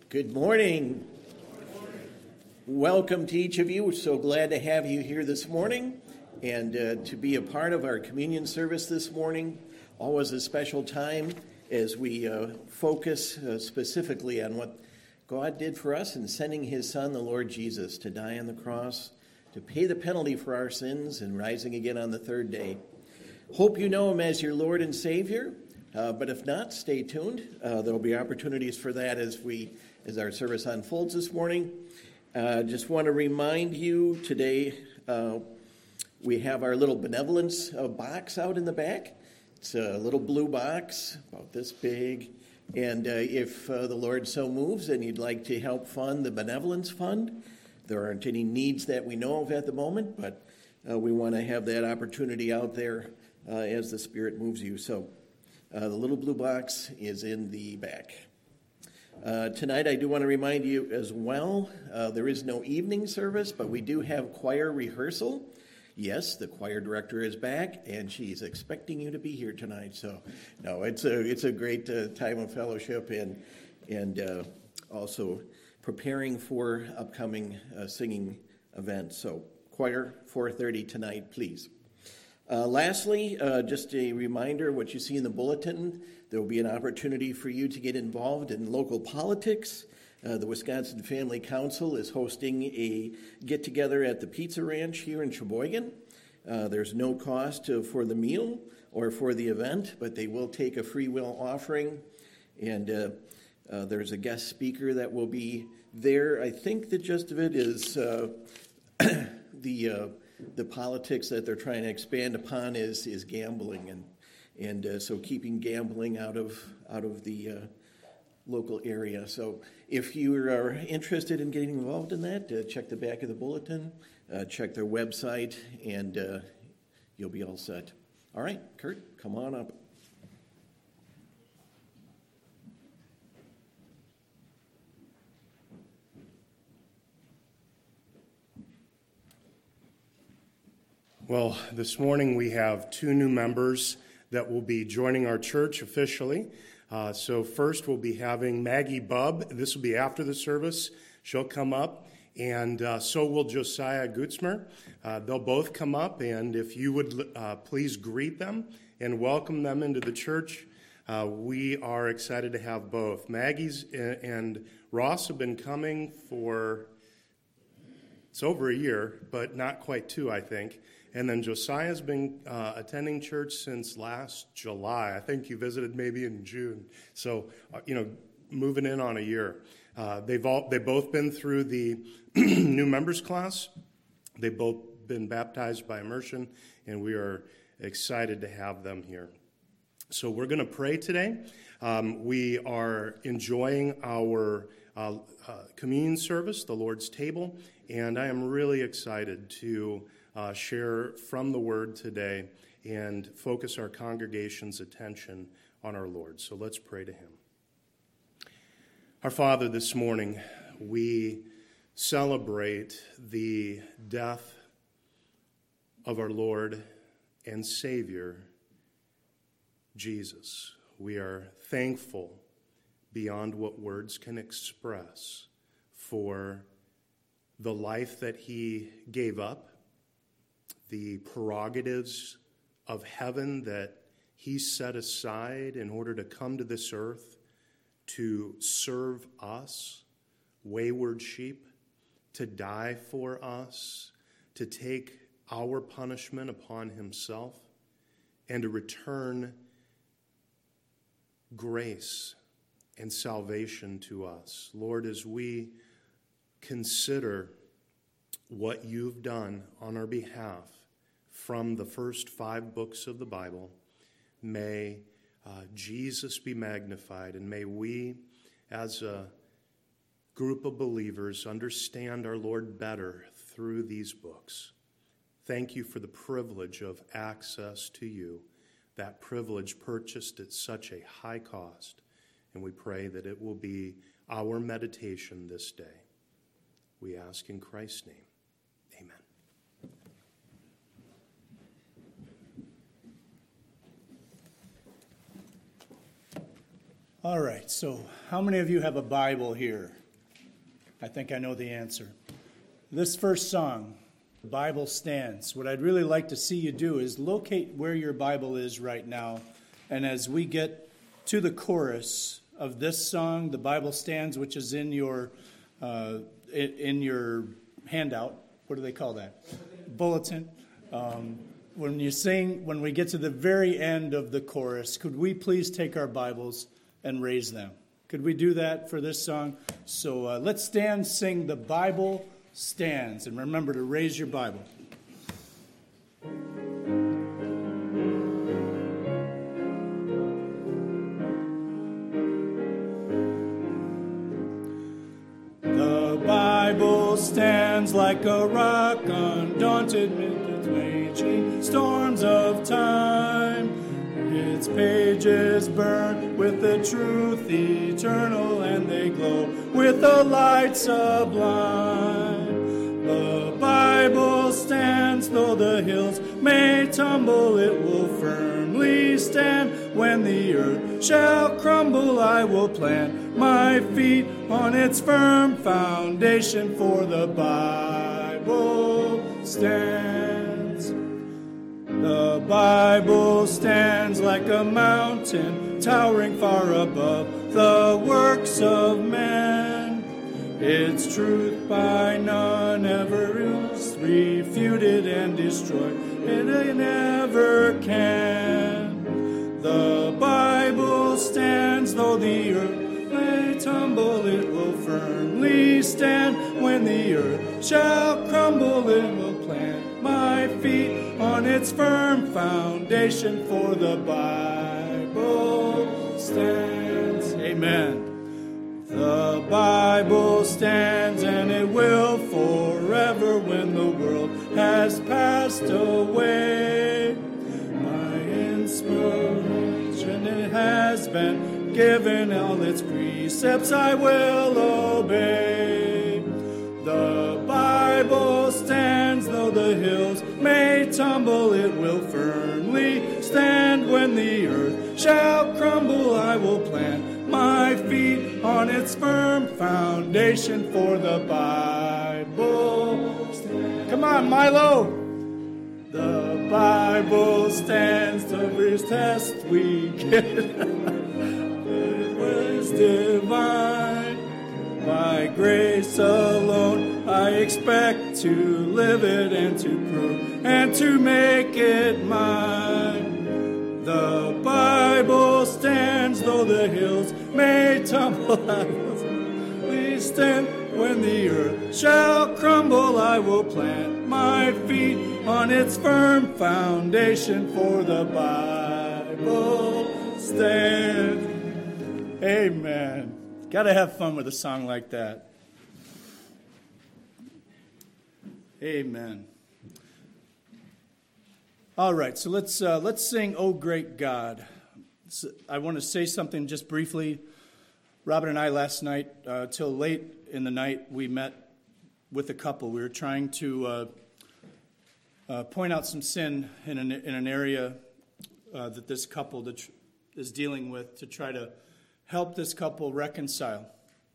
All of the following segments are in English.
Good morning. Welcome to each of you. We're so glad to have you here this morning and to be a part of our communion service this morning. Always a special time as we focus specifically on what God did for us in sending his son, the Lord Jesus, to die on the cross, to pay the penalty for our sins and rising again on the third day. Hope you know him as your Lord and Savior. But if not, stay tuned. There'll be opportunities for that as our service unfolds this morning. Just want to remind you today we have our little benevolence box out in the back. It's a little blue box about this big. And if the Lord so moves and you'd like to help fund the benevolence fund, there aren't any needs that we know of at the moment, but we want to have that opportunity out there as the Spirit moves you. So the little blue box is in the back. Tonight, I do want to remind you as well, there is no evening service, but we do have choir rehearsal. Yes, the choir director is back, and she's expecting you to be here tonight. So, no, it's a great time of fellowship and also preparing for upcoming singing events. So, choir 4:30 tonight, please. Lastly, just a reminder, what you see in the bulletin, there will be an opportunity for you to get involved in local politics. The Wisconsin Family Council is hosting a get-together at the Pizza Ranch here in Sheboygan. There's no cost for the meal or for the event, but they will take a free will offering. And there's a guest speaker that will be there. I think the gist of it is the politics that they're trying to expand upon is gambling, and so keeping gambling out of the local area. So if you are interested in getting involved in that, check the back of the bulletin, check their website, and you'll be all set. All right, Kurt, come on up. Well, this morning we have two new members that will be joining our church officially. So first we'll be having Maggie Bubb. This will be after the service. She'll come up, and so will Josiah Gutzmer. They'll both come up, and if you would please greet them and welcome them into the church. We are excited to have both. Maggie's and Ross have been coming for, it's over a year, but not quite two, I think. And then Josiah's been attending church since last July. I think you visited maybe in June. So, moving in on a year. They've both been through the new members class. They've both been baptized by immersion, and we are excited to have them here. So we're going to pray today. We are enjoying our communion service, the Lord's table, and I am really excited to share from the Word today and focus our congregation's attention on our Lord. So let's pray to Him. Our Father, this morning we celebrate the death of our Lord and Savior, Jesus. We are thankful beyond what words can express for the life that He gave up, the prerogatives of heaven that He set aside in order to come to this earth to serve us, wayward sheep, to die for us, to take our punishment upon Himself, and to return grace and salvation to us. Lord, as we consider what You've done on our behalf from the first 5 books of the Bible, may Jesus be magnified, and may we, as a group of believers, understand our Lord better through these books. Thank You for the privilege of access to You, that privilege purchased at such a high cost, and we pray that it will be our meditation this day. We ask in Christ's name. Amen. All right, so how many of you have a Bible here? I think I know the answer. This first song, "The Bible Stands," what I'd really like to see you do is locate where your Bible is right now. And as we get to the chorus of this song, "The Bible Stands," which is in your handout, what do they call that? Bulletin. When we get to the very end of the chorus, could we please take our Bibles and raise them? Could we do that for this song? So let's stand, sing "The Bible Stands," and remember to raise your Bible. The Bible stands like a rock, undaunted amid the raging storms of time. Its pages burn with the truth eternal, and they glow with a light sublime. The Bible stands, though the hills may tumble, it will firmly stand. When the earth shall crumble, I will plant my feet on its firm foundation, for the Bible stands. The Bible stands like a mountain, towering far above the works of man. Its truth by none ever is refuted and destroyed. It never can. The Bible stands, though the earth may tumble, it will firmly stand. When the earth shall crumble, it will plant my feet on its firm foundation, for the Bible stands. Amen. The Bible stands, and it will forever when the world has passed away. My inspiration, it has been given, all its precepts I will obey. The Bible stands, though the hills may tumble, it will firmly stand. When the earth shall crumble, I will plant my feet on its firm foundation, for the Bible stands. Come on, Milo! The Bible stands, the first test we get. It was divine. By grace alone, I expect to live it and to prove and to make it mine. The Bible stands, though the hills may tumble, I will stand. When the earth shall crumble, I will plant my feet on its firm foundation, for the Bible stands. Amen. Got to have fun with a song like that. Amen. All right, so let's sing "O Great God." So I want to say something just briefly. Robin and I last night, till late in the night, we met with a couple. We were trying to point out some sin in an area that this couple is dealing with, to try to help this couple reconcile.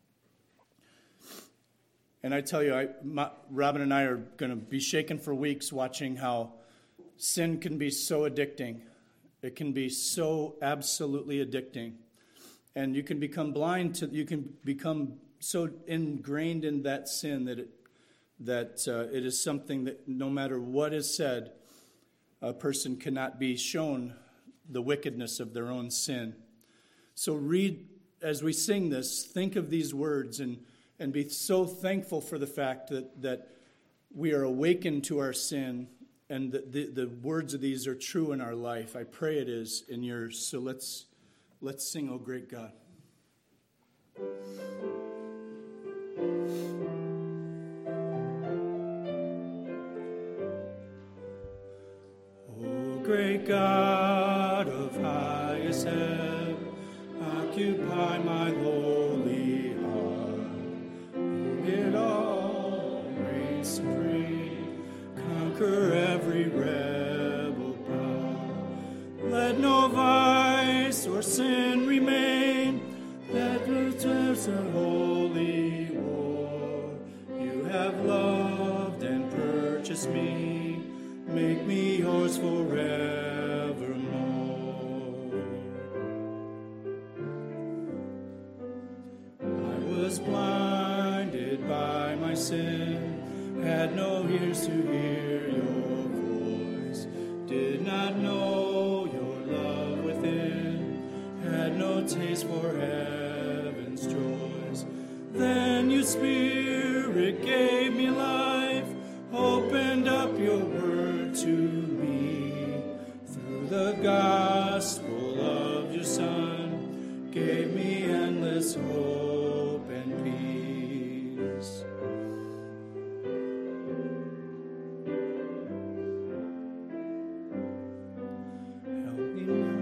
And I tell you, Robin and I are going to be shaken for weeks watching how sin can be so addicting. It can be so absolutely addicting. And you can become you can become so ingrained in that sin that it is something that no matter what is said, a person cannot be shown the wickedness of their own sin. So read, as we sing this, think of these words and be so thankful for the fact that we are awakened to our sin, and that the words of these are true in our life. I pray it is in yours. So let's sing, "O Great God." O great God of highest heaven, occupy my lowly heart. It all reign supreme, conquer every rebel power. Let no vice or sin remain, there's a holy war. You have loved and purchased me, make me yours forevermore. I was blinded by my sin, had no ears to hear your voice, did not know your love within, had no taste for heaven's joys. Then your Spirit gave me life, opened up your word to me. Through the gospel of your Son, gave me endless hope and peace. Help me now.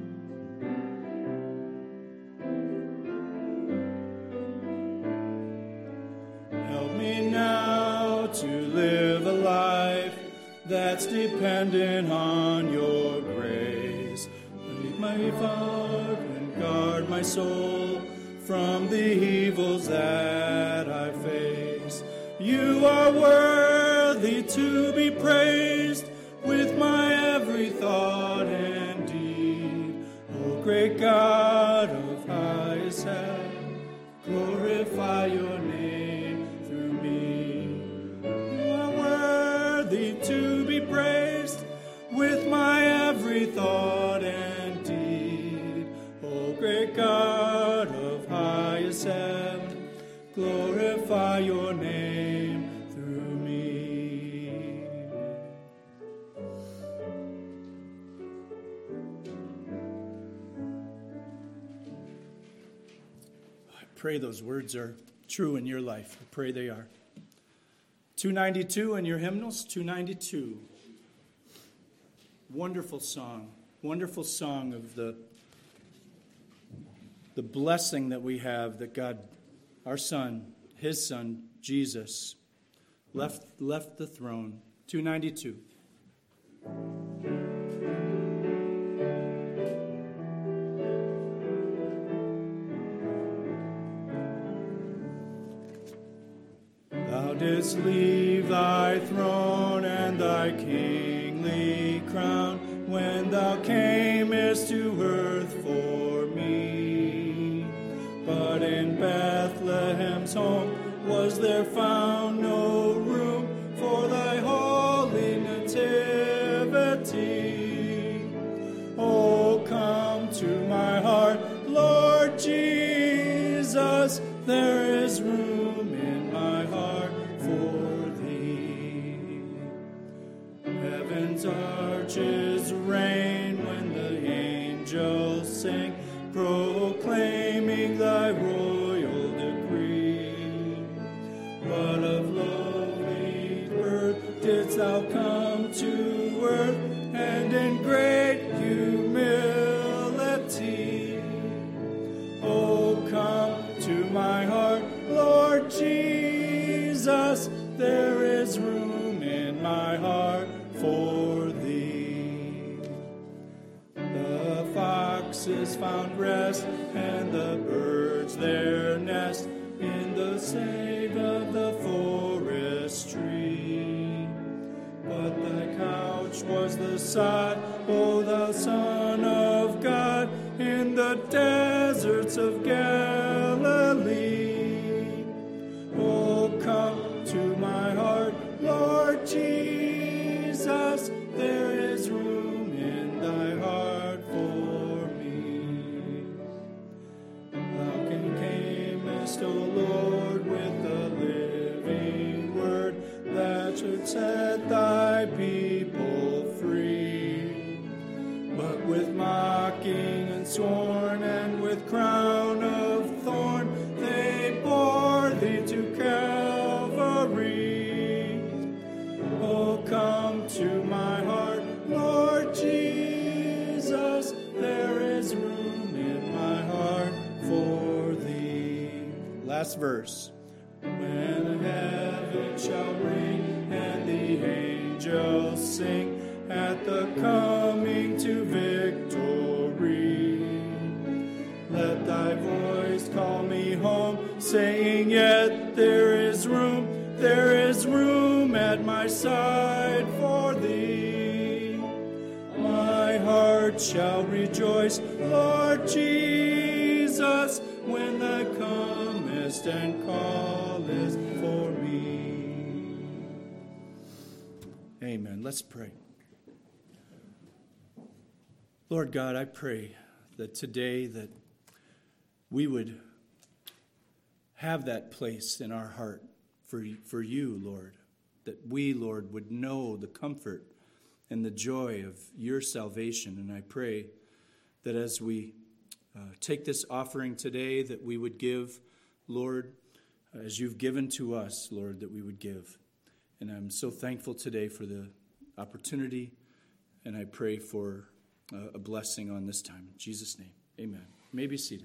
Help me now to live a life that's dependent on your grace. Lead my heart and guard my soul from the evils that I face. You are worthy to be praised with my every thought and deed. O great God of highest heaven, glorify your name through me. You are worthy to be praised with my every thought and deed. O great God of highest heaven, glorify your name through me. I pray those words are true in your life. I pray they are. 292 in your hymnals, 292. Wonderful song of the blessing that we have that God, our Son, His Son, Jesus, left the throne. 292. Thou didst leave thy throne and thy kingly crown when thou camest to earth for me. But in Bethlehem's home was there found no room for thy holy nativity. Oh, come to my heart, Lord Jesus, there is room in my heart for thee. Heaven's arches reign when the angels sing, proclaiming thy royal decree. But of lowly birth didst thou come to earth, and in great humility. Oh, come to my heart, Lord Jesus, there is room in my heart for thee. The foxes found rest, and the birds their nest in the shade of the forest tree. But thy couch was the sod, O thou Son of God, in the deserts of Galilee. Oh, come to my heart, Lord Jesus, there is room in thy heart for me. Thou camest, O Lord, with the living word that should set thy people free. But with mocking and scorn and with crown of thorn they bore thee to Calvary. Oh, come to my heart, Lord Jesus, there is room in my heart for thee. Last verse. When heaven shall ring and the angels sing at the coming to victory, let thy voice call me beside for thee. My heart shall rejoice, Lord Jesus, when thou comest and callest for me. Amen. Let's pray. Lord God, I pray that today that we would have that place in our heart for you, Lord, that we, Lord, would know the comfort and the joy of your salvation. And I pray that as we take this offering today, that we would give, Lord, as you've given to us, Lord, that we would give. And I'm so thankful today for the opportunity, and I pray for a blessing on this time. In Jesus' name, amen. You may be seated.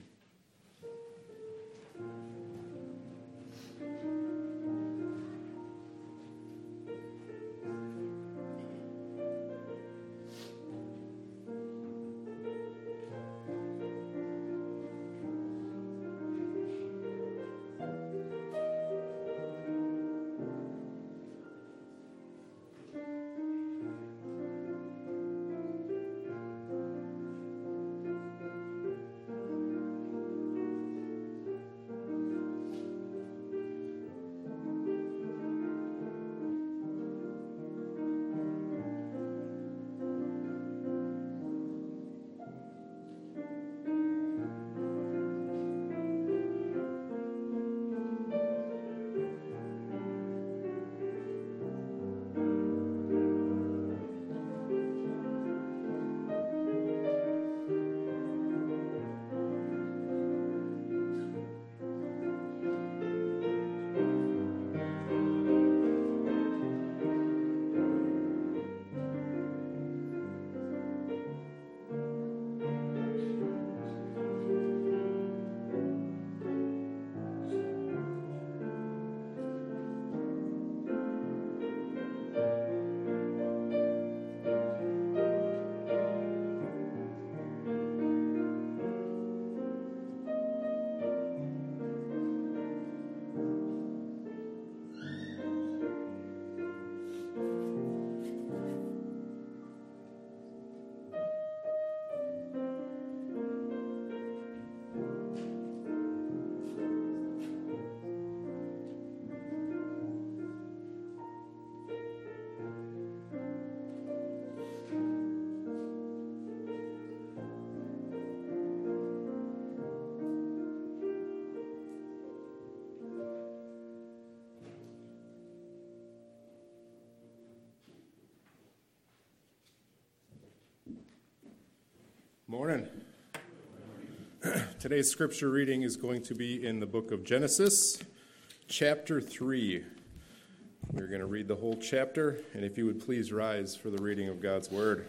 Morning. Today's scripture reading is going to be in the book of Genesis, chapter 3. We're going to read the whole chapter, and if you would please rise for the reading of God's word.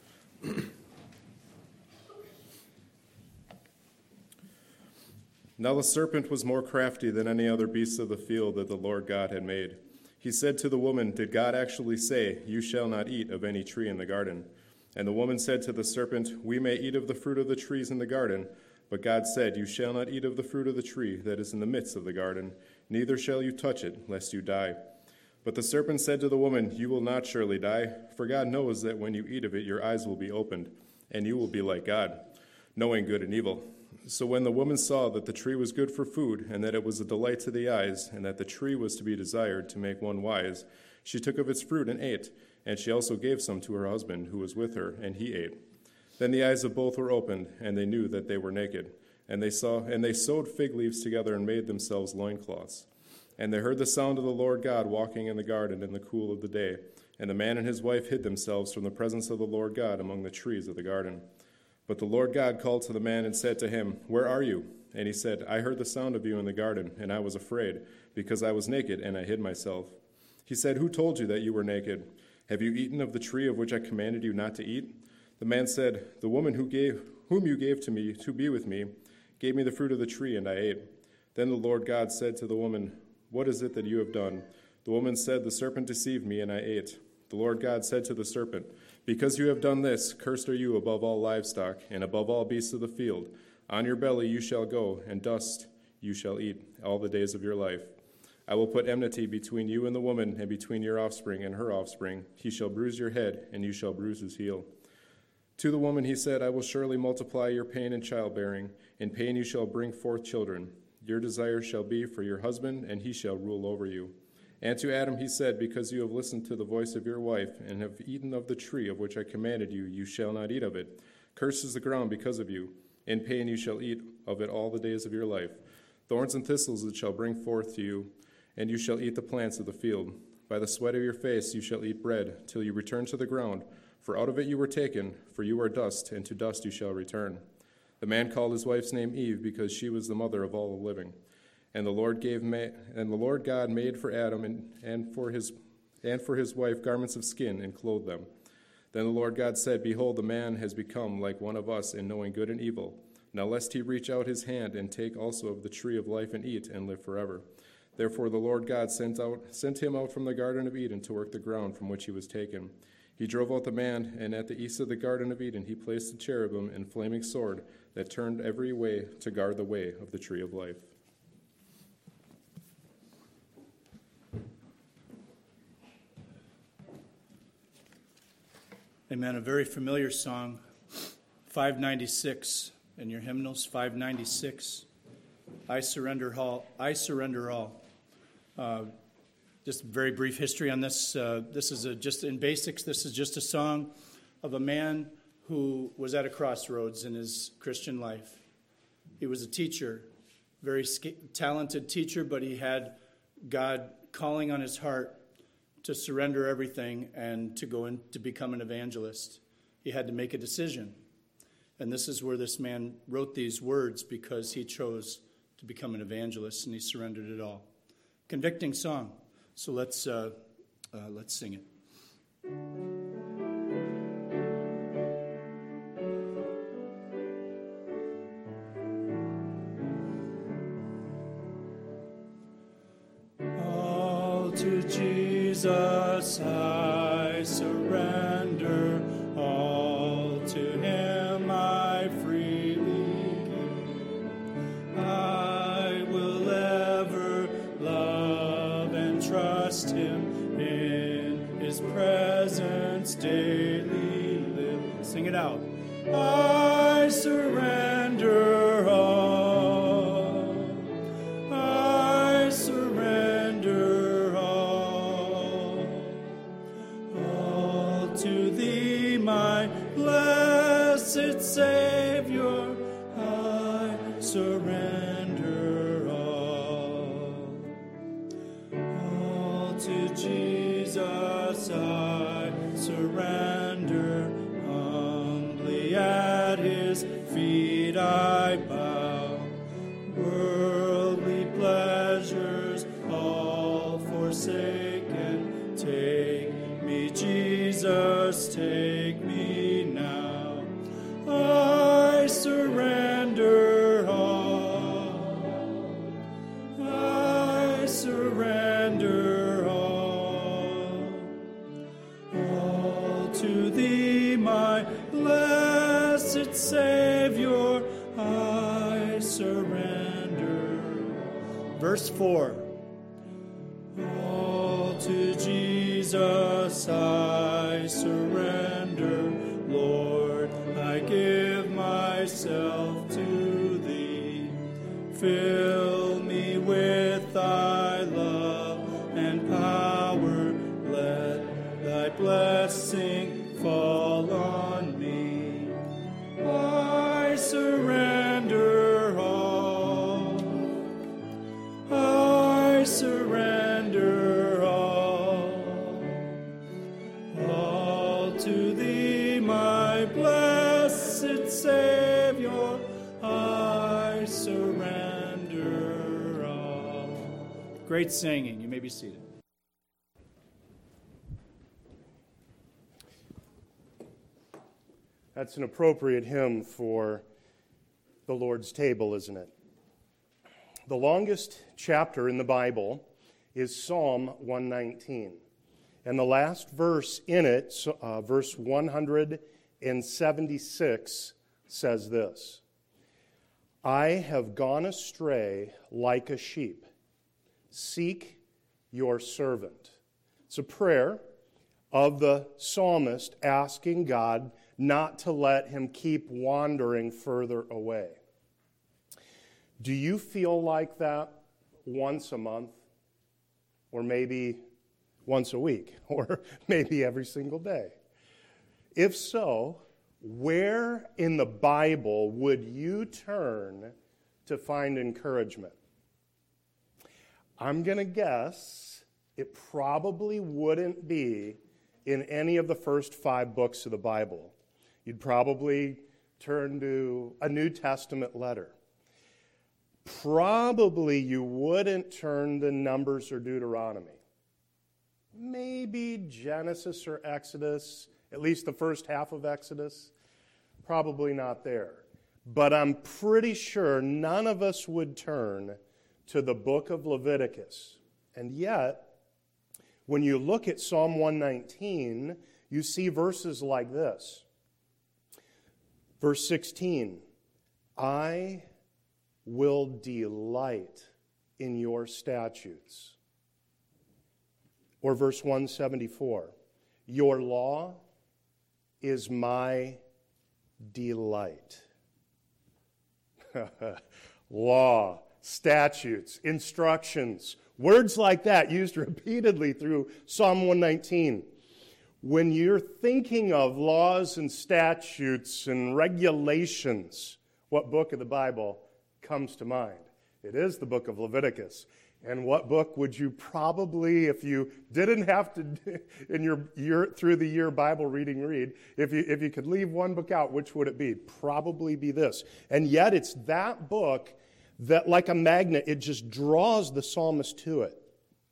Now the serpent was more crafty than any other beast of the field that the Lord God had made. He said to the woman, "Did God actually say, 'You shall not eat of any tree in the garden'?" And the woman said to the serpent, "We may eat of the fruit of the trees in the garden, but God said, 'You shall not eat of the fruit of the tree that is in the midst of the garden, neither shall you touch it, lest you die.' But the serpent said to the woman, 'You will not surely die, for God knows that when you eat of it, your eyes will be opened, and you will be like God, knowing good and evil.' So when the woman saw that the tree was good for food, and that it was a delight to the eyes, and that the tree was to be desired to make one wise, she took of its fruit and ate. And she also gave some to her husband who was with her, and he ate. Then the eyes of both were opened, and they knew that they were naked. And they sewed fig leaves together and made themselves loincloths. And they heard the sound of the Lord God walking in the garden in the cool of the day. And the man and his wife hid themselves from the presence of the Lord God among the trees of the garden. But the Lord God called to the man and said to him, 'Where are you?' And he said, 'I heard the sound of you in the garden, and I was afraid, because I was naked, and I hid myself.' He said, 'Who told you that you were naked? Have you eaten of the tree of which I commanded you not to eat?' The man said, 'The woman whom you gave to me to be with me gave me the fruit of the tree, and I ate.' Then the Lord God said to the woman, 'What is it that you have done?' The woman said, 'The serpent deceived me, and I ate.' The Lord God said to the serpent, 'Because you have done this, cursed are you above all livestock, and above all beasts of the field. On your belly you shall go, and dust you shall eat all the days of your life. I will put enmity between you and the woman, and between your offspring and her offspring. He shall bruise your head, and you shall bruise his heel. To the woman he said, I will surely multiply your pain in childbearing. In pain you shall bring forth children. Your desire shall be for your husband, and he shall rule over you. And to Adam he said, because you have listened to the voice of your wife, and have eaten of the tree of which I commanded you, you shall not eat of it. Cursed is the ground because of you. In pain you shall eat of it all the days of your life. Thorns and thistles it shall bring forth to you, and you shall eat the plants of the field. By the sweat of your face you shall eat bread, till you return to the ground. For out of it you were taken, for you are dust, and to dust you shall return. The man called his wife's name Eve, because she was the mother of all the living. And the Lord God made for Adam and for his wife garments of skin, and clothed them. Then the Lord God said, Behold, the man has become like one of us in knowing good and evil. Now lest he reach out his hand and take also of the tree of life and eat, and live forever. Therefore the Lord God sent him out from the Garden of Eden to work the ground from which he was taken. He drove out the man, and at the east of the Garden of Eden he placed the cherubim and flaming sword that turned every way to guard the way of the tree of life. Amen. A very familiar song, 596 in your hymnals, 596. I surrender all. Just very brief history on this. This is just in basics. This is just a song of a man who was at a crossroads in his Christian life. He was a teacher, very talented teacher, but he had God calling on his heart to surrender everything and to go in to become an evangelist. He had to make a decision. And this is where this man wrote these words, because he chose to become an evangelist and he surrendered it all. Convicting song. So let's sing it. All to Jesus I surrender, all to him I freely give. I will ever love and trust him, in his presence daily live. Sing it out. I surrender all. I surrender all. All to thee, my blessed Savior, I surrender all. All to Jesus I surrender, humbly at his feet I bow. Worldly pleasures all forsaken, take me, Jesus, take me now. I surrender all. I surrender all. All to thee, my blessed Savior, I surrender. Verse 4. All to Jesus I surrender, Lord, I give myself to thee. Fill me with thy love and power, let thy blessing fall on me. I surrender all. I surrender all. All to thee, my blessed Savior, I surrender all. Great singing. You may be seated. That's an appropriate hymn for the Lord's table, isn't it? The longest chapter in the Bible is Psalm 119. And the last verse in it, verse 176, says this: I have gone astray like a sheep. Seek your servant. It's a prayer of the psalmist asking God not to let him keep wandering further away. Do you feel like that once a month? Or maybe once a week? Or maybe every single day? If so, where in the Bible would you turn to find encouragement? I'm going to guess it probably wouldn't be in any of the first 5 books of the Bible. You'd probably turn to a New Testament letter. Probably you wouldn't turn to Numbers or Deuteronomy. Maybe Genesis or Exodus, at least the first half of Exodus. Probably not there. But I'm pretty sure none of us would turn to the book of Leviticus. And yet, when you look at Psalm 119, you see verses like this. Verse 16, I will delight in your statutes. Or verse 174, your law is my delight. Law, statutes, instructions, words like that used repeatedly through Psalm 119. When you're thinking of laws and statutes and regulations, what book of the Bible comes to mind? It is the book of Leviticus. And what book would you probably, if you didn't have to, in your year through the year Bible reading read, if you could leave one book out, which would it be? Probably be this. And yet it's that book that, like a magnet, it just draws the psalmist to it.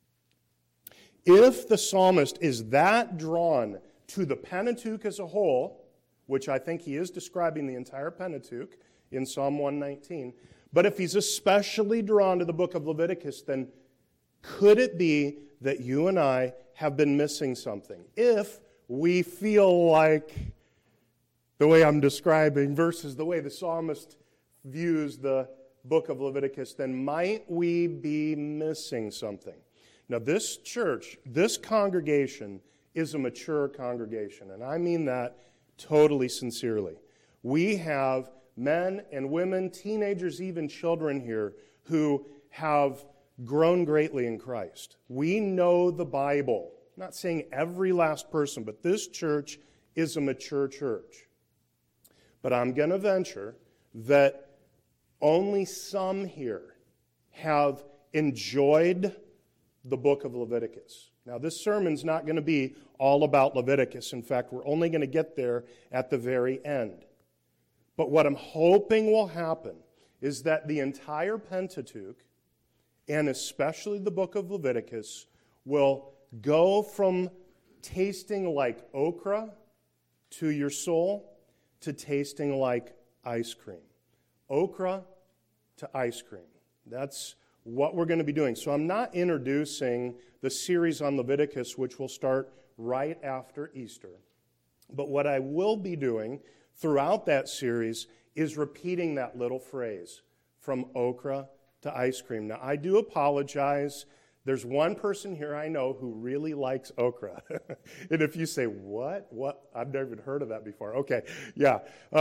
If the psalmist is that drawn to the Pentateuch as a whole, which I think he is describing the entire Pentateuch in Psalm 119, but if he's especially drawn to the book of Leviticus, then could it be that you and I have been missing something? If we feel like the way I'm describing versus the way the psalmist views the book of Leviticus, then might we be missing something? Now, this church, this congregation, is a mature congregation, and I mean that totally sincerely. We have men and women, teenagers, even children here who have grown greatly in Christ. We know the Bible. I'm not saying every last person, but this church is a mature church. But I'm going to venture that only some here have enjoyed the book of Leviticus. Now, this sermon's not going to be all about Leviticus. In fact, we're only going to get there at the very end. But what I'm hoping will happen is that the entire Pentateuch, and especially the book of Leviticus, will go from tasting like okra to your soul to tasting like ice cream. Okra to ice cream. That's what we're going to be doing. So I'm not introducing the series on Leviticus, which will start right after Easter. But what I will be doing throughout that series is repeating that little phrase, from okra to ice cream. Now, I do apologize. There's one person here I know who really likes okra. And if you say, what? I've never even heard of that before. Okay, yeah.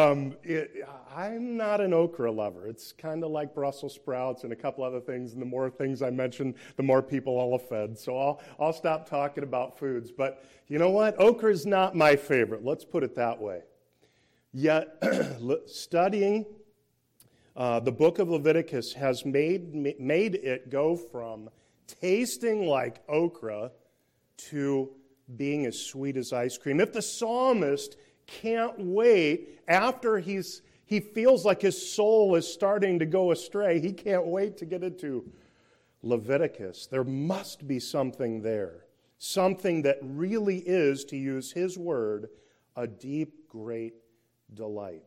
I'm not an okra lover. It's kind of like Brussels sprouts and a couple other things. And the more things I mention, the more people I'll offend. So I'll stop talking about foods. But you know what? Okra is not my favorite. Let's put it that way. Yet, studying the book of Leviticus has made it go from tasting like okra to being as sweet as ice cream. If the psalmist can't wait after he feels like his soul is starting to go astray, he can't wait to get into Leviticus. There must be something there, something that really is, to use his word, a deep, great delight.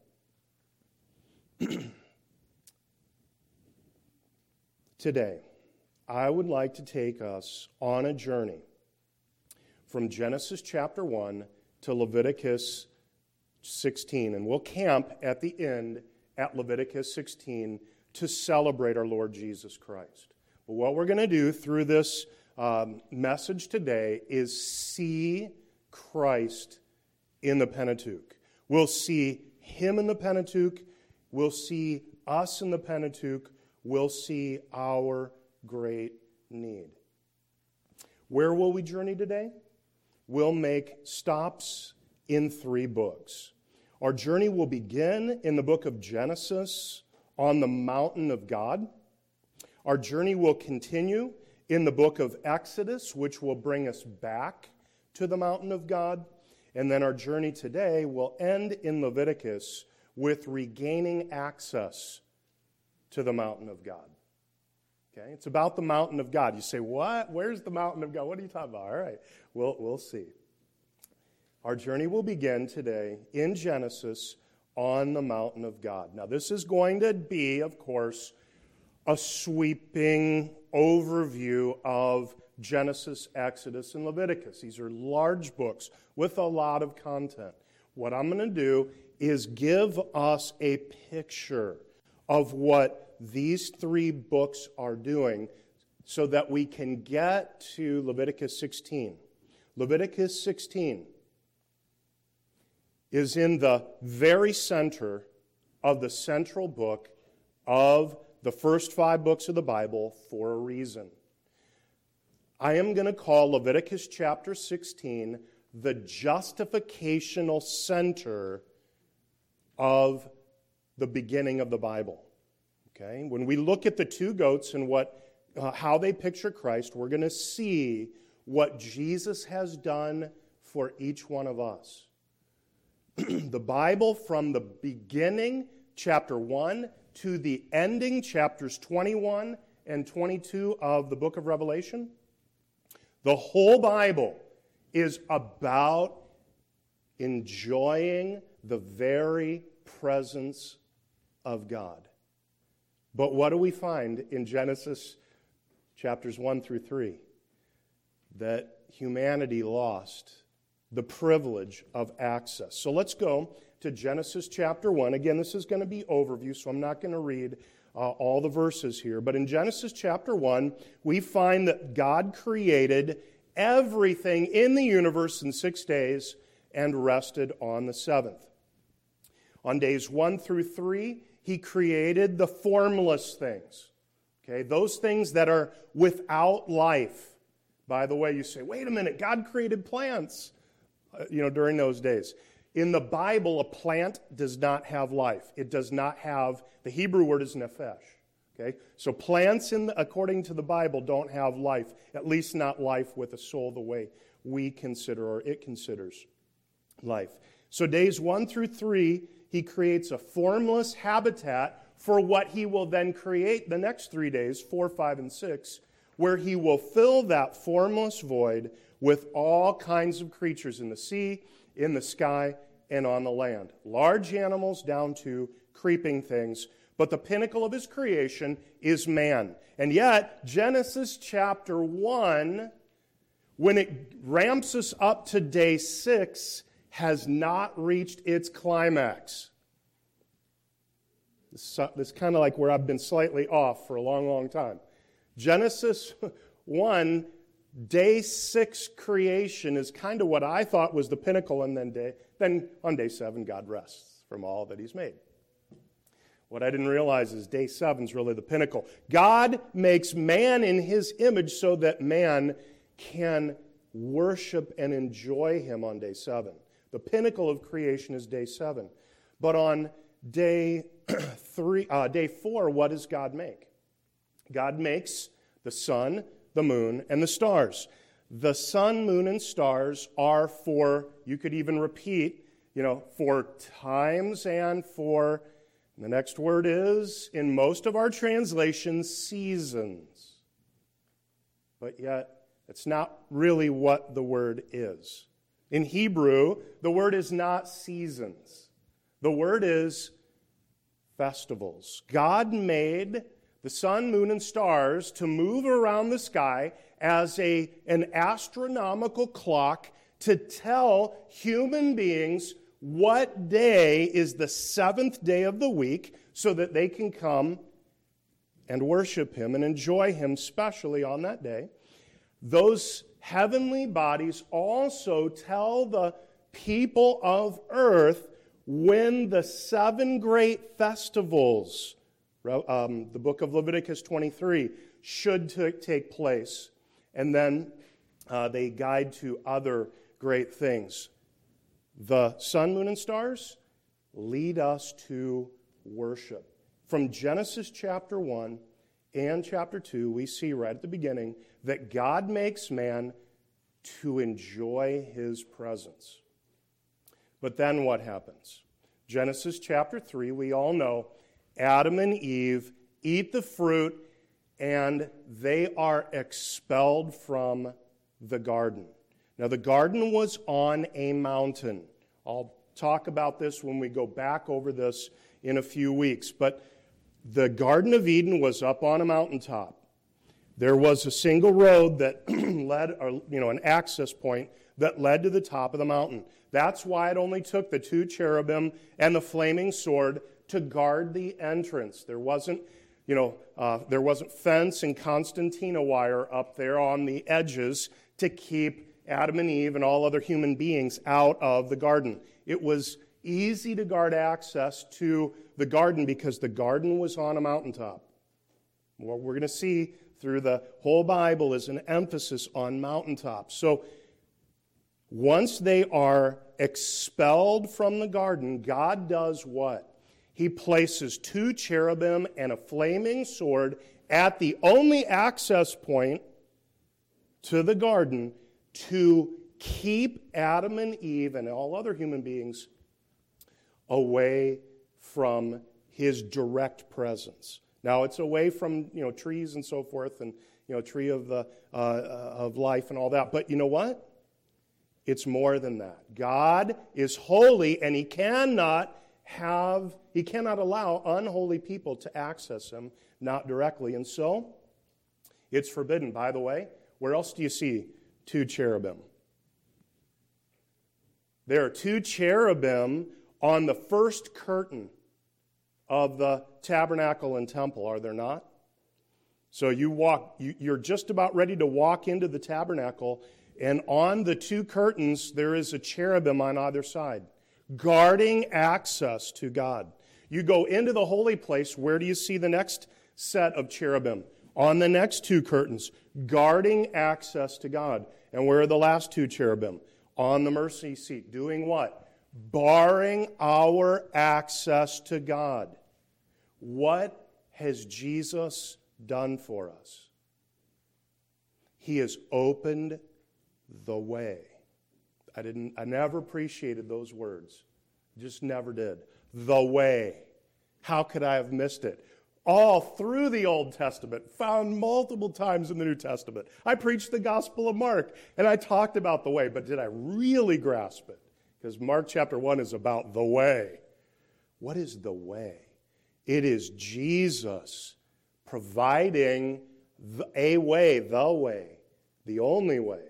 Today, I would like to take us on a journey from Genesis chapter 1 to Leviticus 16. And we'll camp at the end at Leviticus 16 to celebrate our Lord Jesus Christ. But what we're going to do through this message today is see Christ in the Pentateuch. We'll see him in the Pentateuch. We'll see us in the Pentateuch. We'll see our great need. Where will we journey today? We'll make stops in 3 books. Our journey will begin in the book of Genesis on the mountain of God. Our journey will continue in the book of Exodus, which will bring us back to the mountain of God. And then our journey today will end in Leviticus with regaining access to the mountain of God. Okay? It's about the mountain of God. You say, what? Where's the mountain of God? What are you talking about? All right, we'll see. Our journey will begin today in Genesis on the mountain of God. Now, this is going to be, of course, a sweeping overview of Genesis, Exodus, and Leviticus. These are large books with a lot of content. What I'm going to do is give us a picture of what these 3 books are doing so that we can get to Leviticus 16. Leviticus 16 is in the very center of the central book of the first 5 books of the Bible for a reason. I am going to call Leviticus chapter 16 the justificational center of the beginning of the Bible. Okay? When we look at the 2 goats and how they picture Christ, we're going to see what Jesus has done for each one of us. The Bible, from the beginning, chapter 1, to the ending, chapters 21 and 22 of the book of Revelation, the whole Bible is about enjoying the very presence of God. But what do we find in Genesis chapters 1 through 3? That humanity lost the privilege of access. So let's go to Genesis chapter 1. Again, this is going to be overview, so I'm not going to read all the verses here. But in Genesis chapter 1, we find that God created everything in the universe in 6 days and rested on the 7th. On days 1 through 3, he created the formless things. Okay, those things that are without life. By the way, you say, wait a minute, God created plants, during those days. In the Bible, a plant does not have life. It does not have, the Hebrew word is nephesh. Okay? So plants, according to the Bible, don't have life, at least not life with a soul the way we consider, or it considers life. So days 1 through 3, he creates a formless habitat for what he will then create the next 3 days, 4, 5, and 6, where he will fill that formless void with all kinds of creatures in the sea, in the sky, and on the land. Large animals down to creeping things. But the pinnacle of his creation is man. And yet, Genesis chapter 1, when it ramps us up to day 6, has not reached its climax. This is kind of like where I've been slightly off for a long, long time. Genesis 1, day 6 creation is kind of what I thought was the pinnacle, and then on day 7, God rests from all that he's made. What I didn't realize is day 7 is really the pinnacle. God makes man in his image so that man can worship and enjoy him on day 7. The pinnacle of creation is day 7. But on day 4, what does God make? God makes the sun, the moon, and the stars. The sun, moon, and stars are for, you could even repeat, for times and for, the next word is, in most of our translations, seasons. But yet, it's not really what the word is. In Hebrew, the word is not seasons. The word is festivals. God made the sun, moon, and stars to move around the sky as an astronomical clock to tell human beings what day is the 7th day of the week so that they can come and worship him and enjoy him, especially on that day. those heavenly bodies also tell the people of earth when the 7 great festivals, the book of Leviticus 23, should take place. And then they guide to other great things. The sun, moon, and stars lead us to worship. From Genesis chapter 1 and chapter 2, we see right at the beginning that God makes man to enjoy his presence. But then what happens? Genesis chapter 3, we all know, Adam and Eve eat the fruit and they are expelled from the garden. Now, the garden was on a mountain. I'll talk about this when we go back over this in a few weeks. But the Garden of Eden was up on a mountaintop. There was a single road that led, an access point that led to the top of the mountain. That's why it only took the 2 cherubim and the flaming sword to guard the entrance. There wasn't fence and concertina wire up there on the edges to keep Adam and Eve and all other human beings out of the garden. It was easy to guard access to the garden because the garden was on a mountaintop. What we're going to see through the whole Bible is an emphasis on mountaintops. So once they are expelled from the garden, God does what? He places 2 cherubim and a flaming sword at the only access point to the garden to keep Adam and Eve and all other human beings away from his direct presence. Now, it's away from trees and so forth, and tree of life and all that. But you know what? It's more than that. God is holy, and He cannot allow unholy people to access Him, not directly. And so, it's forbidden. By the way, where else do you see 2 cherubim? There are 2 cherubim on the first curtain of the tabernacle and temple, are there not? So you're just about ready to walk into the tabernacle, and on the 2 curtains there is a cherubim on either side, guarding access to God. You go into the holy place, where do you see the next set of cherubim? On the next 2 curtains, guarding access to God. And where are the last 2 cherubim? On the mercy seat. Doing what? Barring our access to God. What has Jesus done for us? He has opened the way. I never appreciated those words. Just never did. The way. How could I have missed it? All through the Old Testament, found multiple times in the New Testament. I preached the Gospel of Mark, and I talked about the way, but did I really grasp it? Because Mark chapter 1 is about the way. What is the way? It is Jesus providing a way, the only way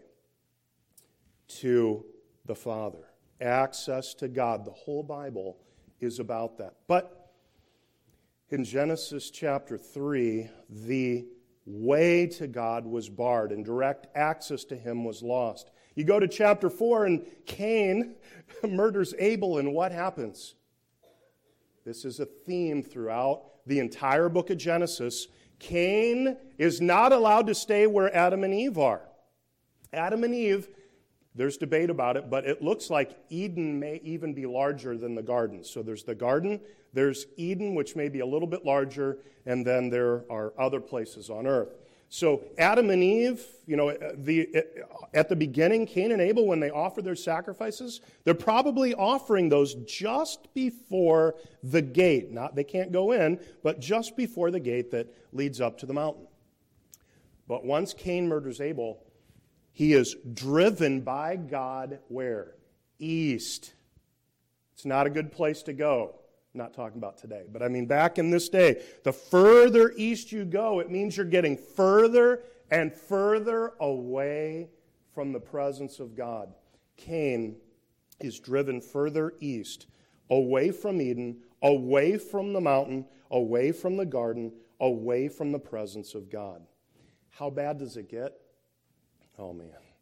to the Father. Access to God. The whole Bible is about that. But in Genesis chapter 3, the way to God was barred and direct access to Him was lost. You go to chapter 4 and Cain murders Abel, and what happens? This is a theme throughout the entire book of Genesis. Cain is not allowed to stay where Adam and Eve are. Adam and Eve, there's debate about it, but it looks like Eden may even be larger than the garden. So there's the garden, there's Eden, which may be a little bit larger, and then there are other places on earth. So Adam and Eve, at the beginning, Cain and Abel, when they offer their sacrifices, they're probably offering those just before the gate. They can't go in, but just before the gate that leads up to the mountain. But once Cain murders Abel, he is driven by God where? East. It's not a good place to go. I'm not talking about today, but I mean back in this day. The further east you go, it means you're getting further and further away from the presence of God. Cain is driven further east, away from Eden, away from the mountain, away from the garden, away from the presence of God. How bad does it get? Oh,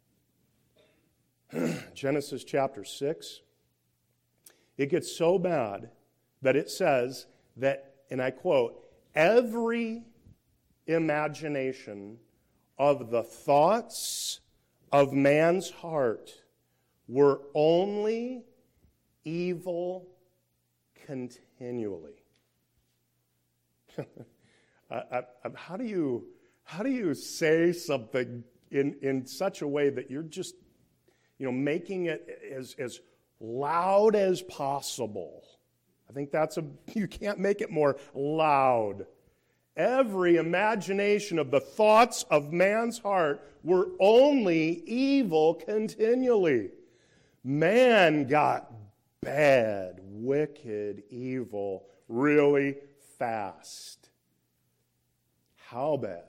man. Genesis chapter 6. It gets so bad that it says that, and I quote, every imagination of the thoughts of man's heart were only evil continually. How do you say something in such a way that you're just, making it as loud as possible? I think you can't make it more loud. Every imagination of the thoughts of man's heart were only evil continually. Man got bad, wicked, evil really fast. How bad?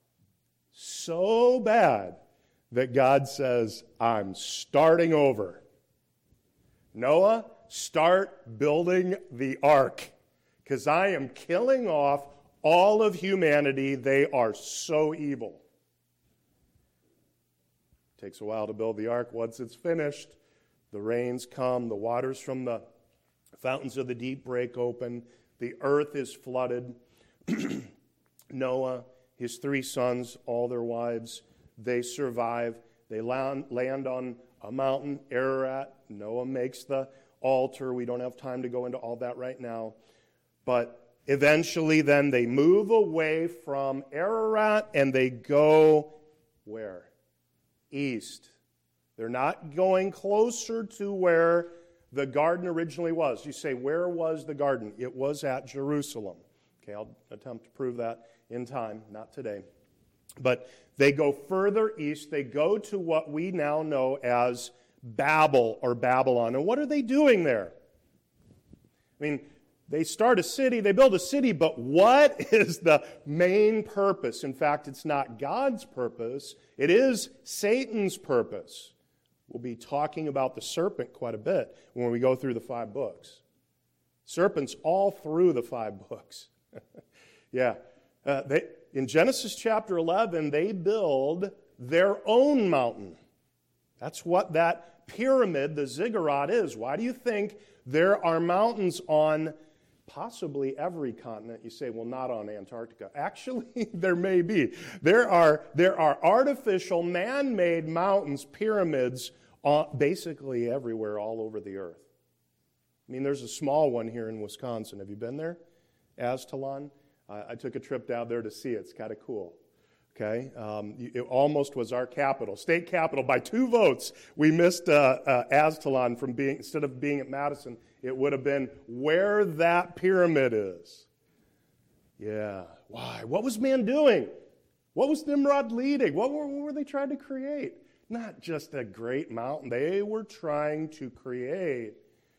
So bad that God says, I'm starting over. Noah, start building the ark, because I am killing off all of humanity. They are so evil. It takes a while to build the ark. Once it's finished, the rains come, the waters from the fountains of the deep break open, the earth is flooded. Noah, his 3 sons, all their wives, they survive. They land on a mountain, Ararat. Noah makes the altar. We don't have time to go into all that right now. But eventually then they move away from Ararat and they go where? East. They're not going closer to where the garden originally was. You say, where was the garden? It was at Jerusalem. Okay, I'll attempt to prove that in time, not today. But they go further east. They go to what we now know as Babel or Babylon. And what are they doing there? I mean, they start a city, they build a city, but what is the main purpose? In fact, it's not God's purpose. It is Satan's purpose. We'll be talking about the serpent quite a bit when we go through the 5 books. Serpents all through the 5 books. Yeah. In Genesis chapter 11, they build their own mountain. That's what that pyramid, the ziggurat, is. Why do you think there are mountains on possibly every continent? You say, well, not on Antarctica. Actually, there may be. There are artificial, man-made mountains, pyramids, basically everywhere, all over the earth. I mean, there's a small one here in Wisconsin. Have you been there? Aztalan? I took a trip down there to see it. It's kind of cool. Okay? It almost was our capital, state capital. By 2 votes, we missed Aztalan from being, instead of being at Madison, it would have been where that pyramid is. Yeah. Why? What was man doing? What was Nimrod leading? What were they trying to create? Not just a great mountain. They were trying to create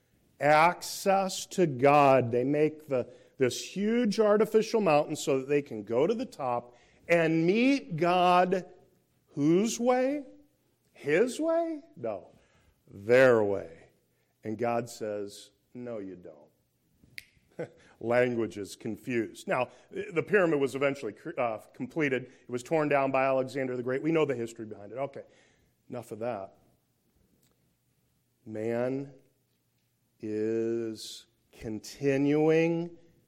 access to God. They make this huge artificial mountain so that they can go to the top and meet God whose way? His way? No, their way. And God says, no, you don't. Language is confused. Now, the pyramid was eventually completed. It was torn down by Alexander the Great. We know the history behind it. Okay, enough of that. Man is continuing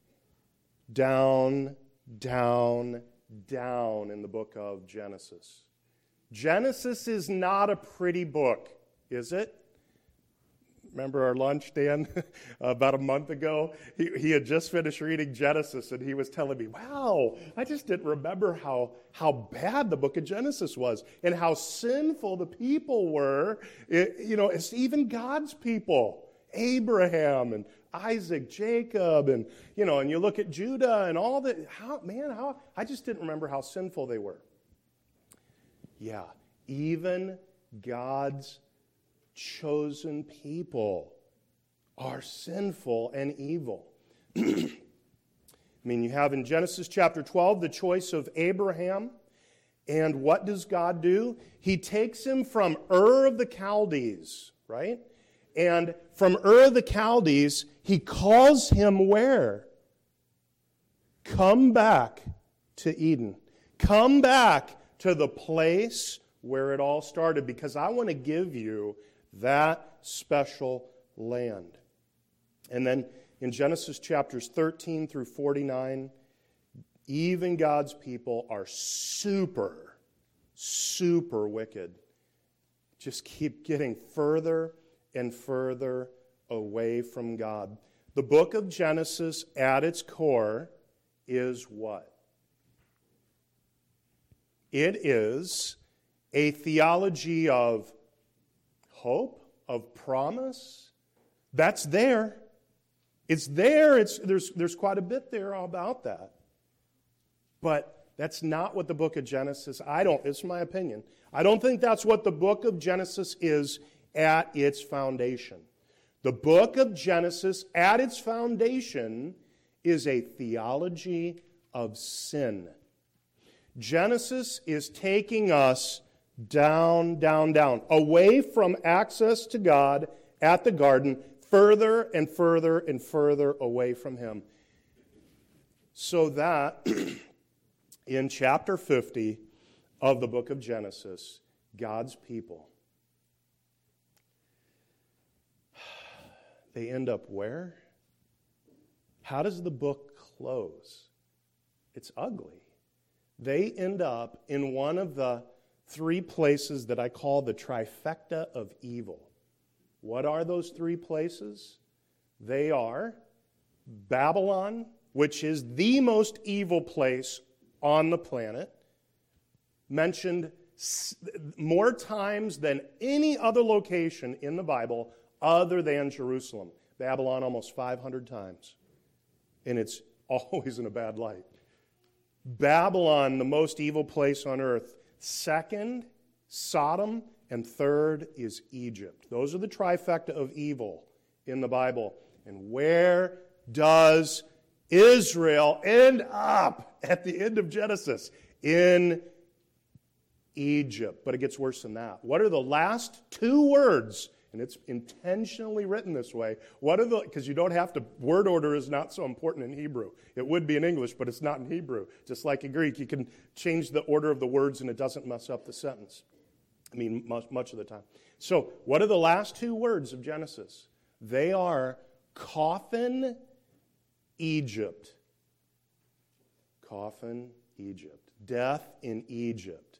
down in the book of Genesis. Genesis is not a pretty book, is it? Remember our lunch, Dan, about a month ago? He had just finished reading Genesis, and he was telling me, wow, I just didn't remember how bad the book of Genesis was and how sinful the people were. It's even God's people, Abraham and Isaac, Jacob, and you look at Judah and all that. I just didn't remember how sinful they were. Yeah, even God's chosen people are sinful and evil. I mean, you have in Genesis chapter 12 the choice of Abraham, and what does God do? He takes him from Ur of the Chaldees, right? And from Ur of the Chaldees, he calls him where? Come back to Eden. Come back to the place where it all started, because I want to give you that special land. And then in Genesis chapters 13 through 49, even God's people are super, super wicked. Just keep getting further and further away from God. The book of Genesis, at its core, is what? It is a theology of hope, of promise. That's there. It's there. There's quite a bit there about that. But that's not what the book of Genesis, it's my opinion. I don't think that's what the book of Genesis is at its foundation. The book of Genesis, at its foundation, is a theology of sin. Genesis is taking us down, down, down, away from access to God at the garden, further and further and further away from Him. So that in chapter 50 of the book of Genesis, God's people, they end up where? How does the book close? It's ugly. They end up in one of the three places that I call the trifecta of evil. What are those three places? They are Babylon, which is the most evil place on the planet, mentioned more times than any other location in the Bible other than Jerusalem. Babylon almost 500 times. And it's always in a bad light. Babylon, the most evil place on earth. Second, Sodom. And third is Egypt. Those are the trifecta of evil in the Bible. And where does Israel end up at the end of Genesis? In Egypt. But it gets worse than that. What are the last two words? And it's intentionally written this way. Because you don't have to, word order is not so important in Hebrew. It would be in English, but it's not in Hebrew. Just like in Greek, you can change the order of the words and it doesn't mess up the sentence. I mean, much of the time. So, what are the last two words of Genesis? They are coffin, Egypt. Coffin, Egypt. Death in Egypt.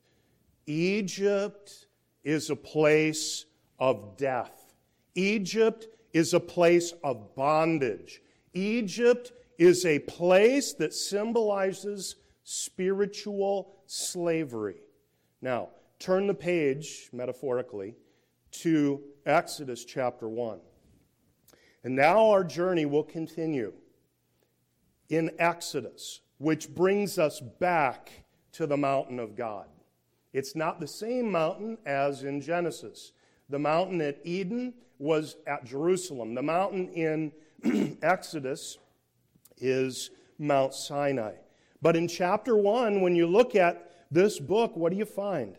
Egypt is a place of death. Egypt is a place of bondage. Egypt is a place that symbolizes spiritual slavery. Now, turn the page, metaphorically, to Exodus chapter 1. And now our journey will continue in Exodus, which brings us back to the mountain of God. It's not the same mountain as in Genesis. The mountain at Eden was at Jerusalem. The mountain in Exodus is Mount Sinai. But in chapter 1, when you look at this book, what do you find?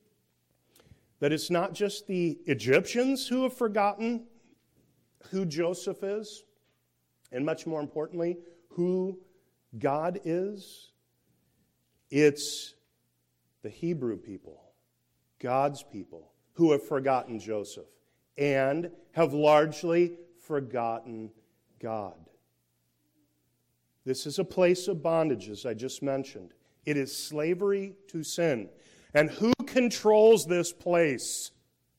That it's not just the Egyptians who have forgotten who Joseph is, and much more importantly, who God is. It's the Hebrew people, God's people, who have forgotten Joseph and have largely forgotten God. This is a place of bondage, as I just mentioned. It is slavery to sin. And who controls this place?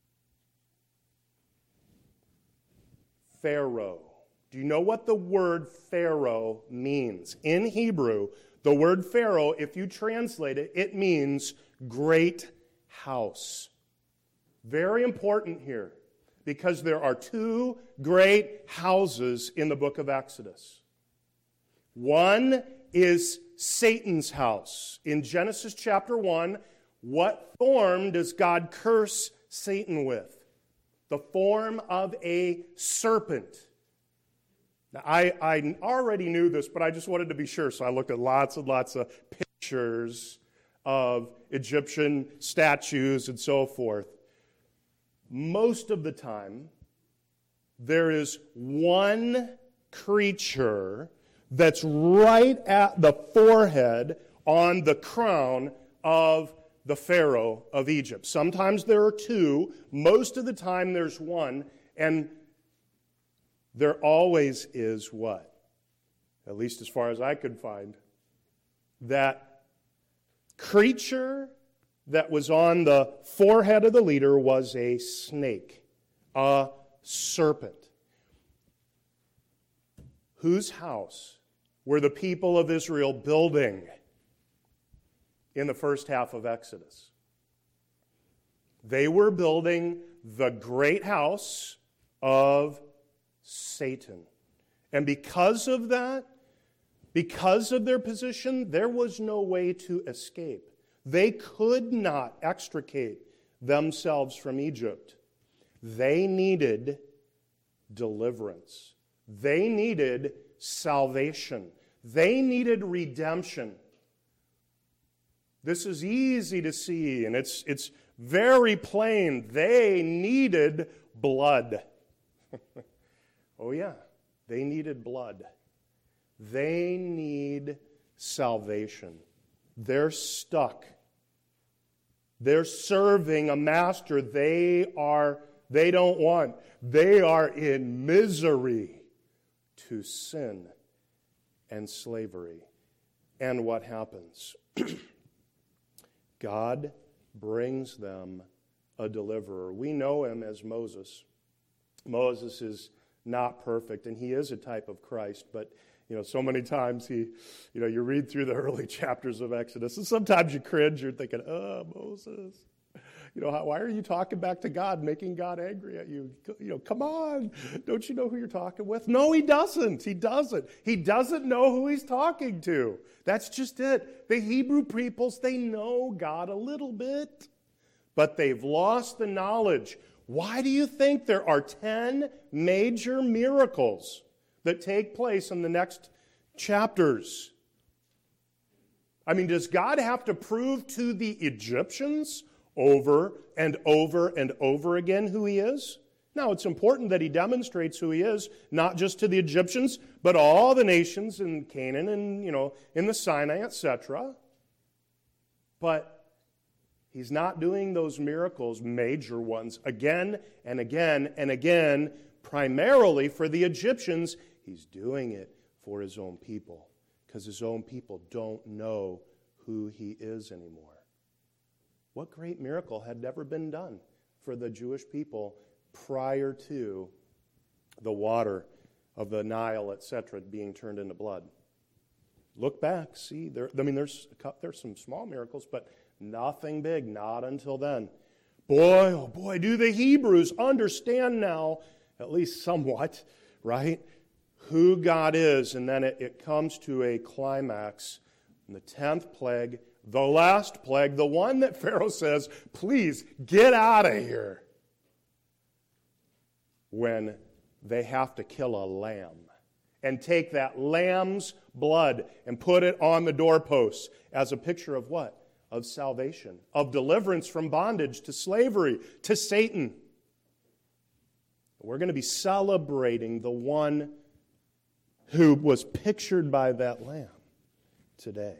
Pharaoh. Do you know what the word Pharaoh means? In Hebrew, the word Pharaoh, if you translate it, it means great house. Very important here, because there are two great houses in the book of Exodus. One is Satan's house. In Genesis chapter 1, what form does God curse Satan with? The form of a serpent. Now, I already knew this, but I just wanted to be sure, so I looked at lots and lots of pictures of Egyptian statues and so forth. Most of the time, there is one creature that's right at the forehead on the crown of the Pharaoh of Egypt. Sometimes there are two. Most of the time there's one. And there always is what? At least as far as I could find. That creature that was on the forehead of the leader was a snake, a serpent. Whose house were the people of Israel building in the first half of Exodus? They were building the great house of Satan. And because of that, because of their position, there was no way to escape. They could not extricate themselves from Egypt. They needed deliverance. They needed salvation. They needed redemption. This is easy to see, and it's very plain. They needed blood. Oh yeah, they needed blood. They need salvation. They're stuck. They're serving a master they don't want. They are in misery to sin and slavery. And what happens? God brings them a deliverer. We know him as Moses. Moses is not perfect, and he is a type of Christ, but so many times you read through the early chapters of Exodus, and sometimes you cringe. You're thinking, "Oh, Moses, why are you talking back to God, making God angry at you? Come on, don't you know who you're talking with?" No, he doesn't. He doesn't. He doesn't know who he's talking to. That's just it. The Hebrew peoples, they know God a little bit, but they've lost the knowledge. Why do you think there are 10 major miracles that take place in the next chapters? I mean, does God have to prove to the Egyptians over and over and over again who he is? Now, it's important that he demonstrates who he is, not just to the Egyptians, but all the nations in Canaan and, in the Sinai, etc. But he's not doing those miracles, major ones, again and again and again, primarily for the Egyptians. He's doing it for his own people, because his own people don't know who he is anymore. What great miracle had never been done for the Jewish people prior to the water of the Nile, etc., being turned into blood? Look back, see, there's some small miracles, but nothing big, not until then. Boy, oh boy, do the Hebrews understand now, at least somewhat, right, who God is. And then it comes to a climax in the 10th plague, the last plague, the one that Pharaoh says, "Please get out of here," when they have to kill a lamb and take that lamb's blood and put it on the doorposts as a picture of what? Of salvation, of deliverance from bondage to slavery, to Satan. We're going to be celebrating the one who was pictured by that lamb today.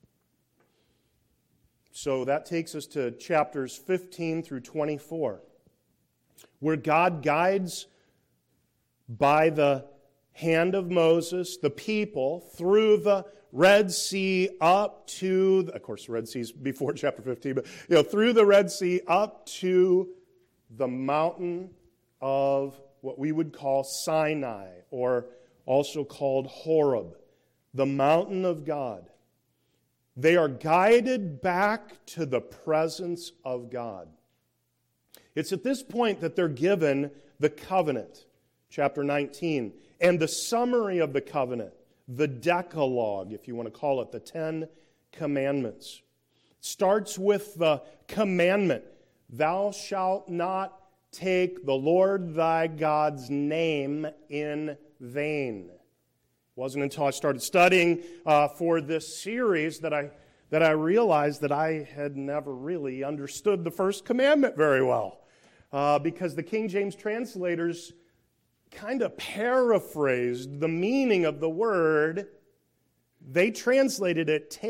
So that takes us to chapters 15 through 24, where God guides by the hand of Moses the people through the Red Sea up to, of course the Red Sea's before chapter 15, but through the Red Sea up to the mountain of what we would call Sinai, or also called Horeb, the mountain of God. They are guided back to the presence of God. It's at this point that they're given the covenant, chapter 19, and the summary of the covenant, the Decalogue, if you want to call it, the 10 Commandments. It starts with the commandment, "Thou shalt not take the Lord thy God's name in vain." It wasn't until I started studying for this series that I realized that I had never really understood the first commandment very well, because the King James translators kind of paraphrased the meaning of the word. They translated it take.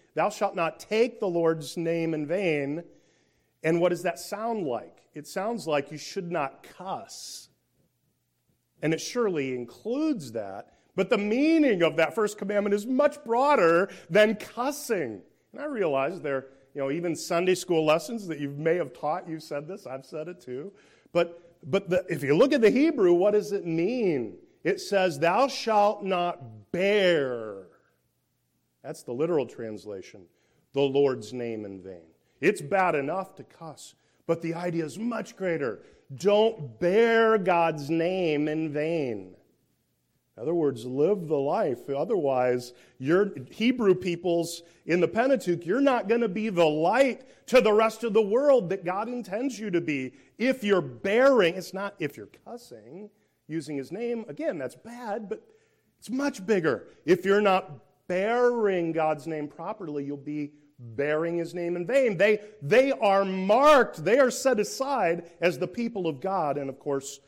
Thou shalt not take the Lord's name in vain. And what does that sound like? It sounds like you should not cuss. And it surely includes that. But the meaning of that first commandment is much broader than cussing. And I realize there, even Sunday school lessons that you may have taught, you said this, I've said it too. But if you look at the Hebrew, what does it mean? It says, thou shalt not bear. That's the literal translation. The Lord's name in vain. It's bad enough to cuss, but the idea is much greater. Don't bear God's name in vain. In other words, live the life. Otherwise, you're Hebrew peoples in the Pentateuch, you're not going to be the light to the rest of the world that God intends you to be. If you're bearing, it's not if you're cussing, using His name. Again, that's bad, but it's much bigger. If you're not bearing God's name properly, you'll be bearing His name in vain. They are marked. They are set aside as the people of God. And of course,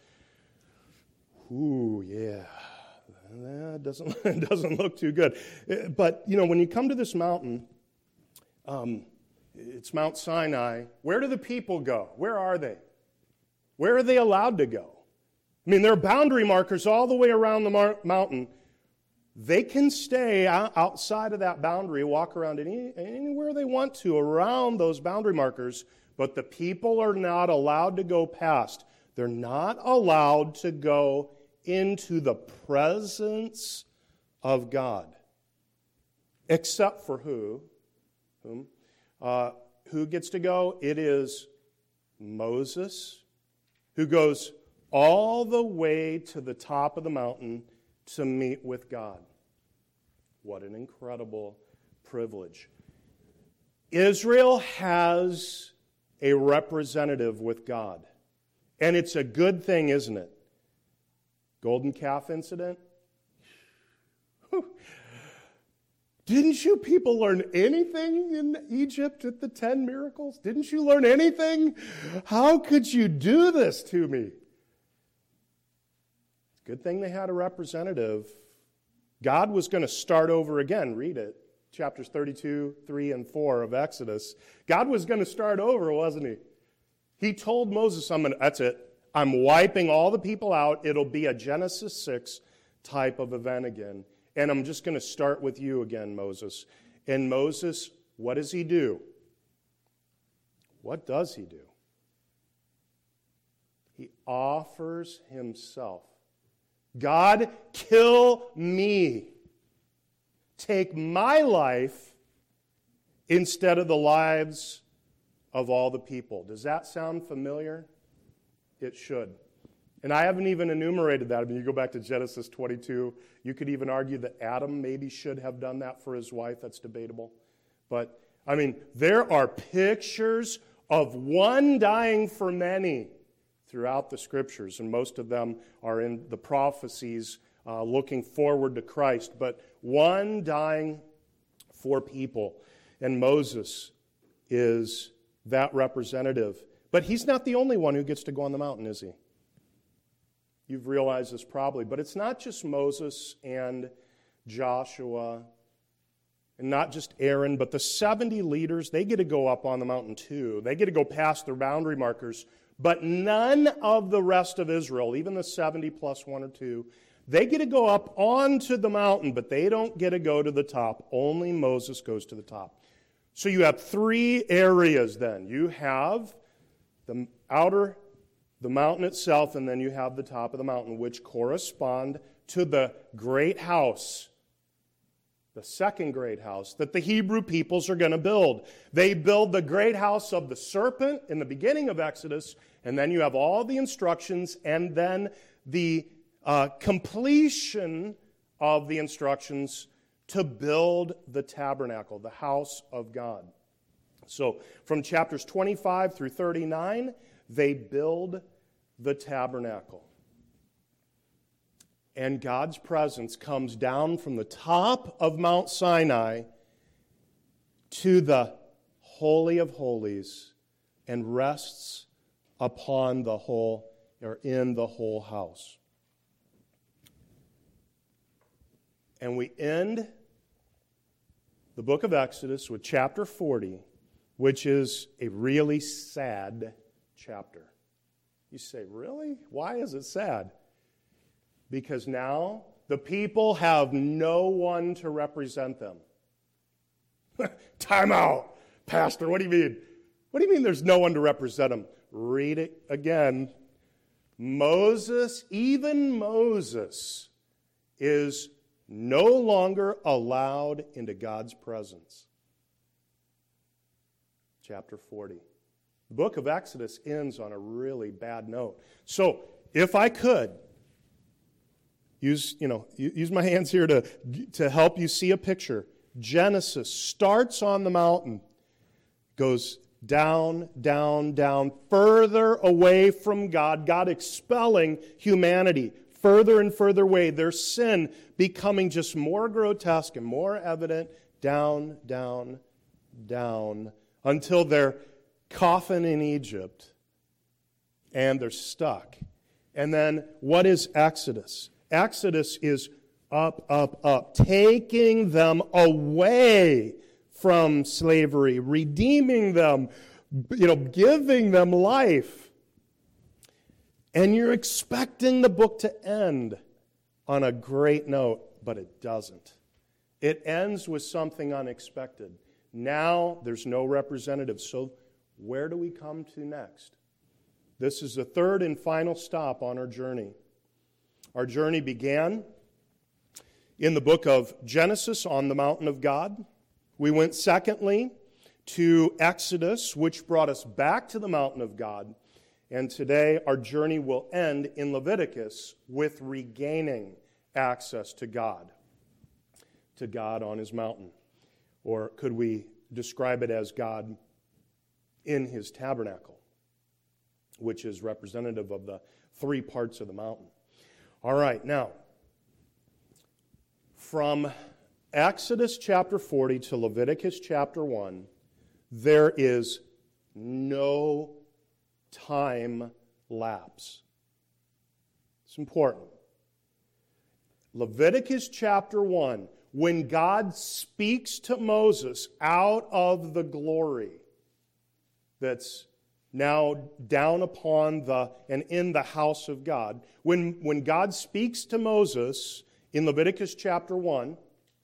that doesn't look too good. But, when you come to this mountain, it's Mount Sinai. Where do the people go? Where are they? Where are they allowed to go? There are boundary markers all the way around the mountain. They can stay outside of that boundary, walk around anywhere they want to around those boundary markers, but the people are not allowed to go past. They're not allowed to go into the presence of God. Except for who? Who gets to go? It is Moses, who goes all the way to the top of the mountain to meet with God. What an incredible privilege. Israel has a representative with God. And it's a good thing, isn't it? Golden calf incident? Didn't you people learn anything in Egypt at the 10 miracles? Didn't you learn anything? How could you do this to me? Good thing they had a representative. God was going to start over again. Read it. Chapters 32, 3, and 4 of Exodus. God was going to start over, wasn't He? He told Moses, that's it. I'm wiping all the people out. It'll be a Genesis 6 type of event again. And I'm just going to start with you again, Moses. And Moses, what does he do? What does he do? He offers himself. God, kill me. Take my life instead of the lives of all the people. Does that sound familiar? It should. And I haven't even enumerated that. You go back to Genesis 22. You could even argue that Adam maybe should have done that for his wife. That's debatable. But, there are pictures of one dying for many throughout the Scriptures, and most of them are in the prophecies looking forward to Christ, but one dying for people. And Moses is that representative. But he's not the only one who gets to go on the mountain, is he? You've realized this probably, but it's not just Moses and Joshua, and not just Aaron, but the 70 leaders, they get to go up on the mountain too. They get to go past their boundary markers. But none of the rest of Israel, even the 70 plus 1 or 2, they get to go up onto the mountain, but they don't get to go to the top. Only Moses goes to the top. So you have 3 areas then. You have the mountain itself, and then you have the top of the mountain, which correspond to the great house, the second great house that the Hebrew peoples are going to build. They build the great house of the serpent in the beginning of Exodus, and then you have all the instructions, and then the completion of the instructions to build the tabernacle, the house of God. So from chapters 25 through 39, they build the tabernacle. And God's presence comes down from the top of Mount Sinai to the Holy of Holies and rests upon the whole, or in the whole house. And we end the book of Exodus with chapter 40, which is a really sad chapter. You say, really? Why is it sad? Because now the people have no one to represent them. Time out, Pastor. What do you mean? What do you mean there's no one to represent them? Read it again. Moses, even Moses, is no longer allowed into God's presence. Chapter 40. The book of Exodus ends on a really bad note. So, if I could use my hands here to help you see a picture. Genesis starts on the mountain, goes down, down, down, further away from God, God expelling humanity further and further away, their sin becoming just more grotesque and more evident, down, down, down, until they're coffin in Egypt, and they're stuck. And then what is Exodus? Exodus is up, up, up, taking them away from slavery, redeeming them, giving them life. And you're expecting the book to end on a great note, but it doesn't. It ends with something unexpected. Now there's no representative. So where do we come to next? This is the third and final stop on our journey. Our journey began in the book of Genesis on the mountain of God. We went secondly to Exodus, which brought us back to the mountain of God. And today our journey will end in Leviticus with regaining access to God on his mountain. Or could we describe it as God in his tabernacle, which is representative of the three parts of the mountain. All right, now, from Exodus chapter 40 to Leviticus chapter 1, there is no time lapse. It's important. Leviticus chapter 1, when God speaks to Moses out of the glory that's now down upon and in the house of God, when God speaks to Moses in Leviticus chapter 1,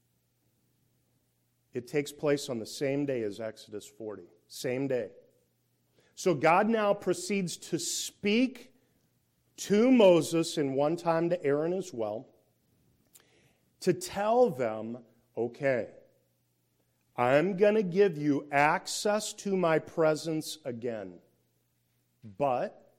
it takes place on the same day as Exodus 40. Same day. So God now proceeds to speak to Moses and one time to Aaron as well, to tell them, okay, I'm going to give you access to my presence again, but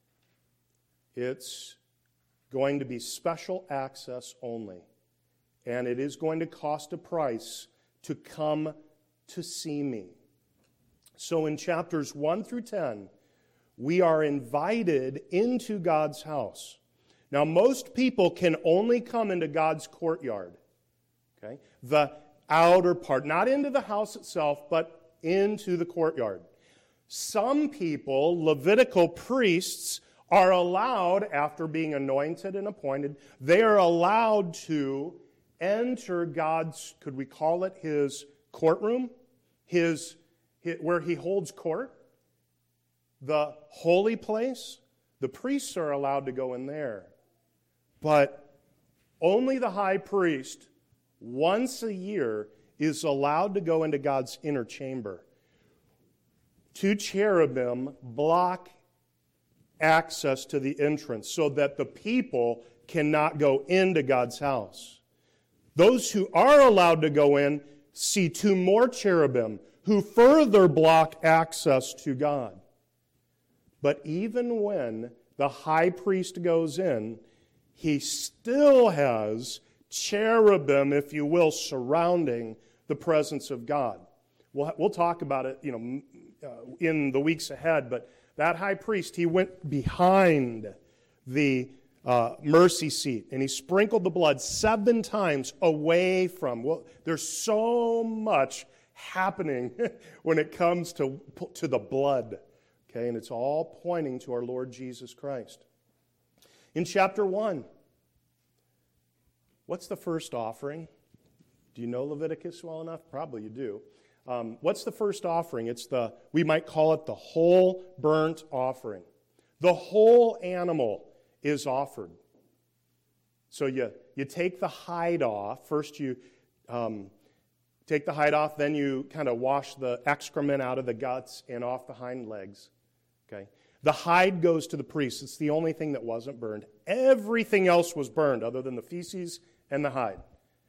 it's going to be special access only, and it is going to cost a price to come to see me. So in chapters 1 through 10, we are invited into God's house. Now, most people can only come into God's courtyard, okay? The outer part, not into the house itself, but into the courtyard. Some people, Levitical priests, are allowed, after being anointed and appointed, they are allowed to enter God's, could we call it his courtroom? His where he holds court? The holy place? The priests are allowed to go in there. But only the high priest, once a year, is allowed to go into God's inner chamber. 2 cherubim block access to the entrance so that the people cannot go into God's house. Those who are allowed to go in see 2 more cherubim who further block access to God. But even when the high priest goes in, he still has cherubim, if you will, surrounding the presence of God. We'll talk about it, in the weeks ahead. But that high priest, he went behind the mercy seat, and he sprinkled the blood 7 times away from. Well, there's so much happening when it comes to the blood, okay, and it's all pointing to our Lord Jesus Christ. In chapter 1, what's the first offering? Do you know Leviticus well enough? Probably you do. What's the first offering? We might call it the whole burnt offering. The whole animal is offered. So you take the hide off. First you take the hide off, then you kind of wash the excrement out of the guts and off the hind legs. Okay? The hide goes to the priest. It's the only thing that wasn't burned. Everything else was burned other than the feces and the hide.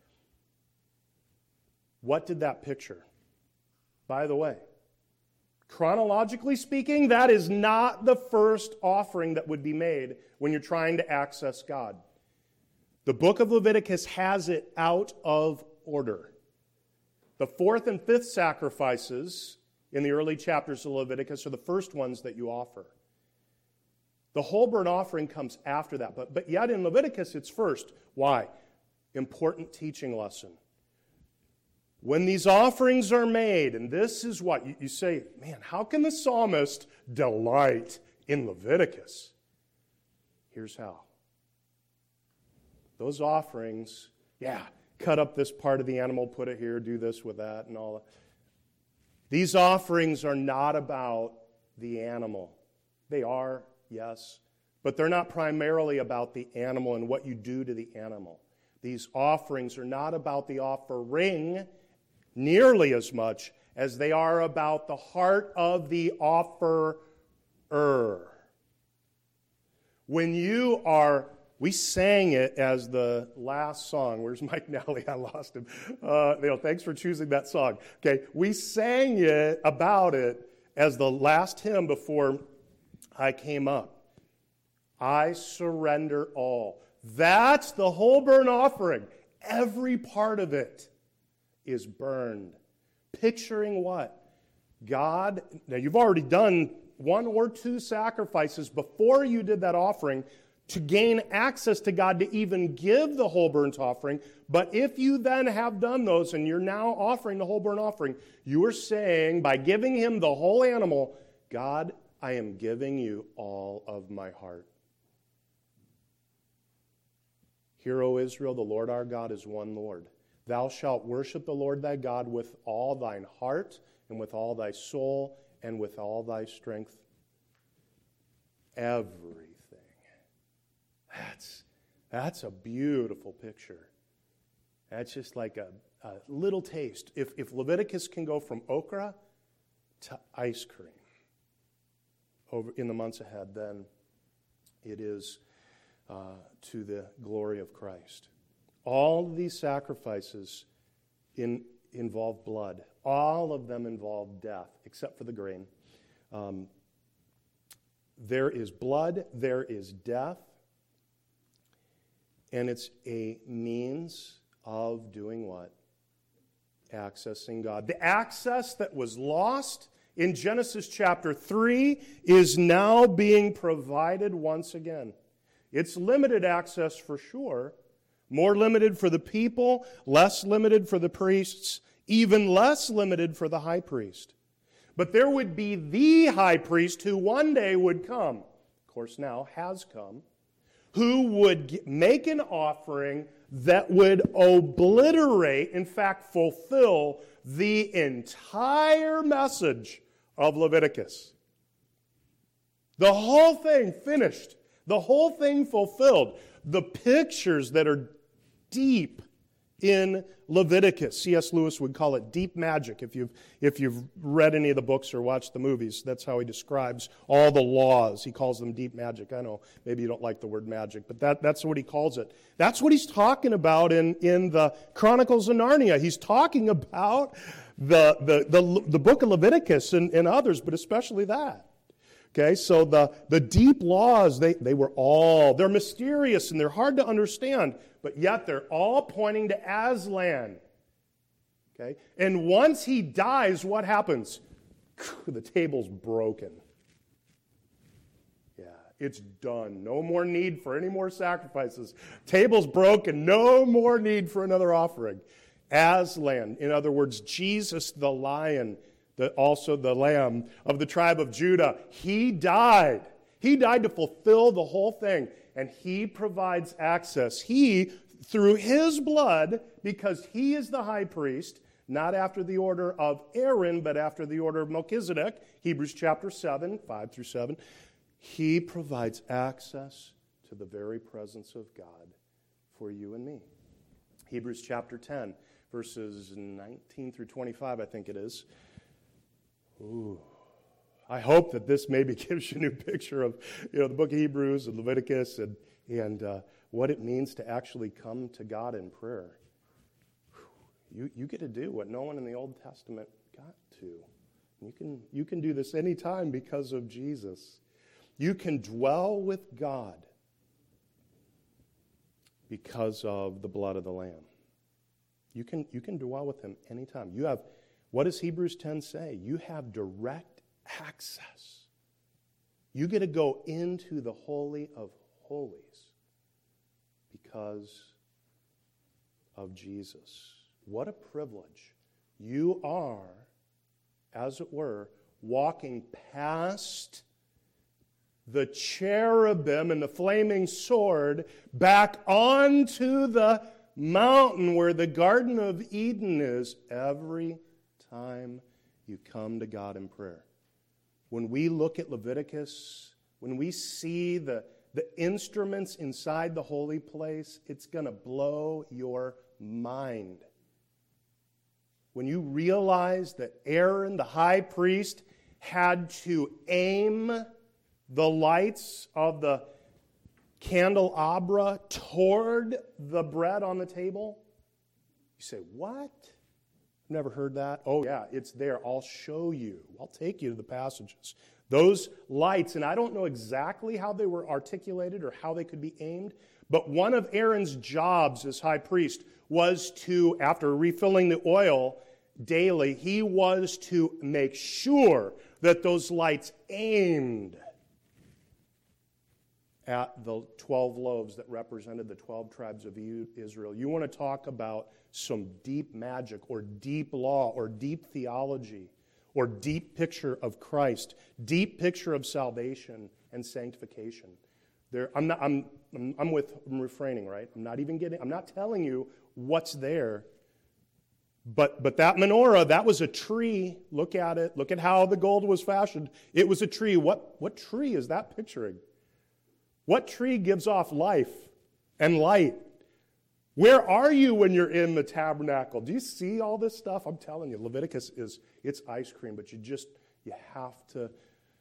What did that picture? By the way, chronologically speaking, that is not the first offering that would be made when you're trying to access God. The book of Leviticus has it out of order. The fourth and fifth sacrifices in the early chapters of Leviticus are the first ones that you offer. The whole burnt offering comes after that, but yet in Leviticus it's first. Why? Important teaching lesson. When these offerings are made, and this is what you say, man, how can the psalmist delight in Leviticus? Here's how. Those offerings, cut up this part of the animal, put it here, do this with that, and all that. These offerings are not about the animal. They are, yes, but they're not primarily about the animal and what you do to the animal. These offerings are not about the offering nearly as much as they are about the heart of the offerer. We sang it as the last song. Where's Mike Nally? I lost him. Thanks for choosing that song. Okay, we sang it about it as the last hymn before I came up. I surrender all. That's the whole burnt offering. Every part of it is burned. Picturing what? God, now you've already done one or two sacrifices before you did that offering to gain access to God to even give the whole burnt offering. But if you then have done those and you're now offering the whole burnt offering, you are saying, by giving him the whole animal, God, I am giving you all of my heart. Hear, O Israel, the Lord our God is one Lord. Thou shalt worship the Lord thy God with all thine heart and with all thy soul and with all thy strength. Everything. That's a beautiful picture. That's just like a little taste. If Leviticus can go from okra to ice cream over in the months ahead, then it is to the glory of Christ. All of these sacrifices involve blood. All of them involve death, except for the grain. There is blood, there is death, and it's a means of doing what? Accessing God. The access that was lost in Genesis chapter 3 is now being provided once again. It's limited access for sure, more limited for the people, less limited for the priests, even less limited for the high priest. But there would be the high priest who one day would come, of course now has come, who would make an offering that would obliterate, in fact fulfill, the entire message of Leviticus. The whole thing finished. The whole thing fulfilled. The pictures that are deep in Leviticus. C.S. Lewis would call it deep magic. If you've read any of the books or watched the movies, that's how he describes all the laws. He calls them deep magic. I know maybe you don't like the word magic, but that's what he calls it. That's what he's talking about in the Chronicles of Narnia. He's talking about the book of Leviticus and others, but especially that. Okay, so the deep laws, they're mysterious and they're hard to understand, but yet they're all pointing to Aslan. Okay, and once he dies, what happens? The table's broken. Yeah, it's done. No more need for any more sacrifices. Table's broken. No more need for another offering. Aslan, in other words, Jesus the lion, also the Lamb of the tribe of Judah. He died. He died to fulfill the whole thing, and he provides access. He, through his blood, because he is the high priest, not after the order of Aaron, but after the order of Melchizedek, Hebrews chapter 7, 5 through 7, he provides access to the very presence of God for you and me. Hebrews chapter 10, verses 19 through 25, I think it is. Ooh. I hope that this maybe gives you a new picture of the book of Hebrews and Leviticus and what it means to actually come to God in prayer. You get to do what no one in the Old Testament got to. You can do this anytime because of Jesus. You can dwell with God because of the blood of the Lamb. You can dwell with him anytime. You have, what does Hebrews 10 say? You have direct access. You get to go into the Holy of Holies because of Jesus. What a privilege. You are, as it were, walking past the cherubim and the flaming sword back onto the mountain where the Garden of Eden is every time you come to God in prayer. When we look at Leviticus, when we see the instruments inside the holy place, it's going to blow your mind. When you realize that Aaron, the high priest, had to aim the lights of the candelabra toward the bread on the table, you say, what? I've never heard that. Oh, yeah, it's there. I'll show you. I'll take you to the passages. Those lights, and I don't know exactly how they were articulated or how they could be aimed, but one of Aaron's jobs as high priest was to, after refilling the oil daily, he was to make sure that those lights aimed at the 12 loaves that represented the 12 tribes of Israel. You want to talk about some deep magic or deep law or deep theology or deep picture of Christ, deep picture of salvation and sanctification. I'm refraining, right? I'm not telling you what's there. But that menorah, that was a tree. Look at it. Look at how the gold was fashioned. It was a tree. What tree is that picturing? What tree gives off life and light? Where are you when you're in the tabernacle? Do you see all this stuff? I'm telling you, Leviticus it's ice cream, but you have to,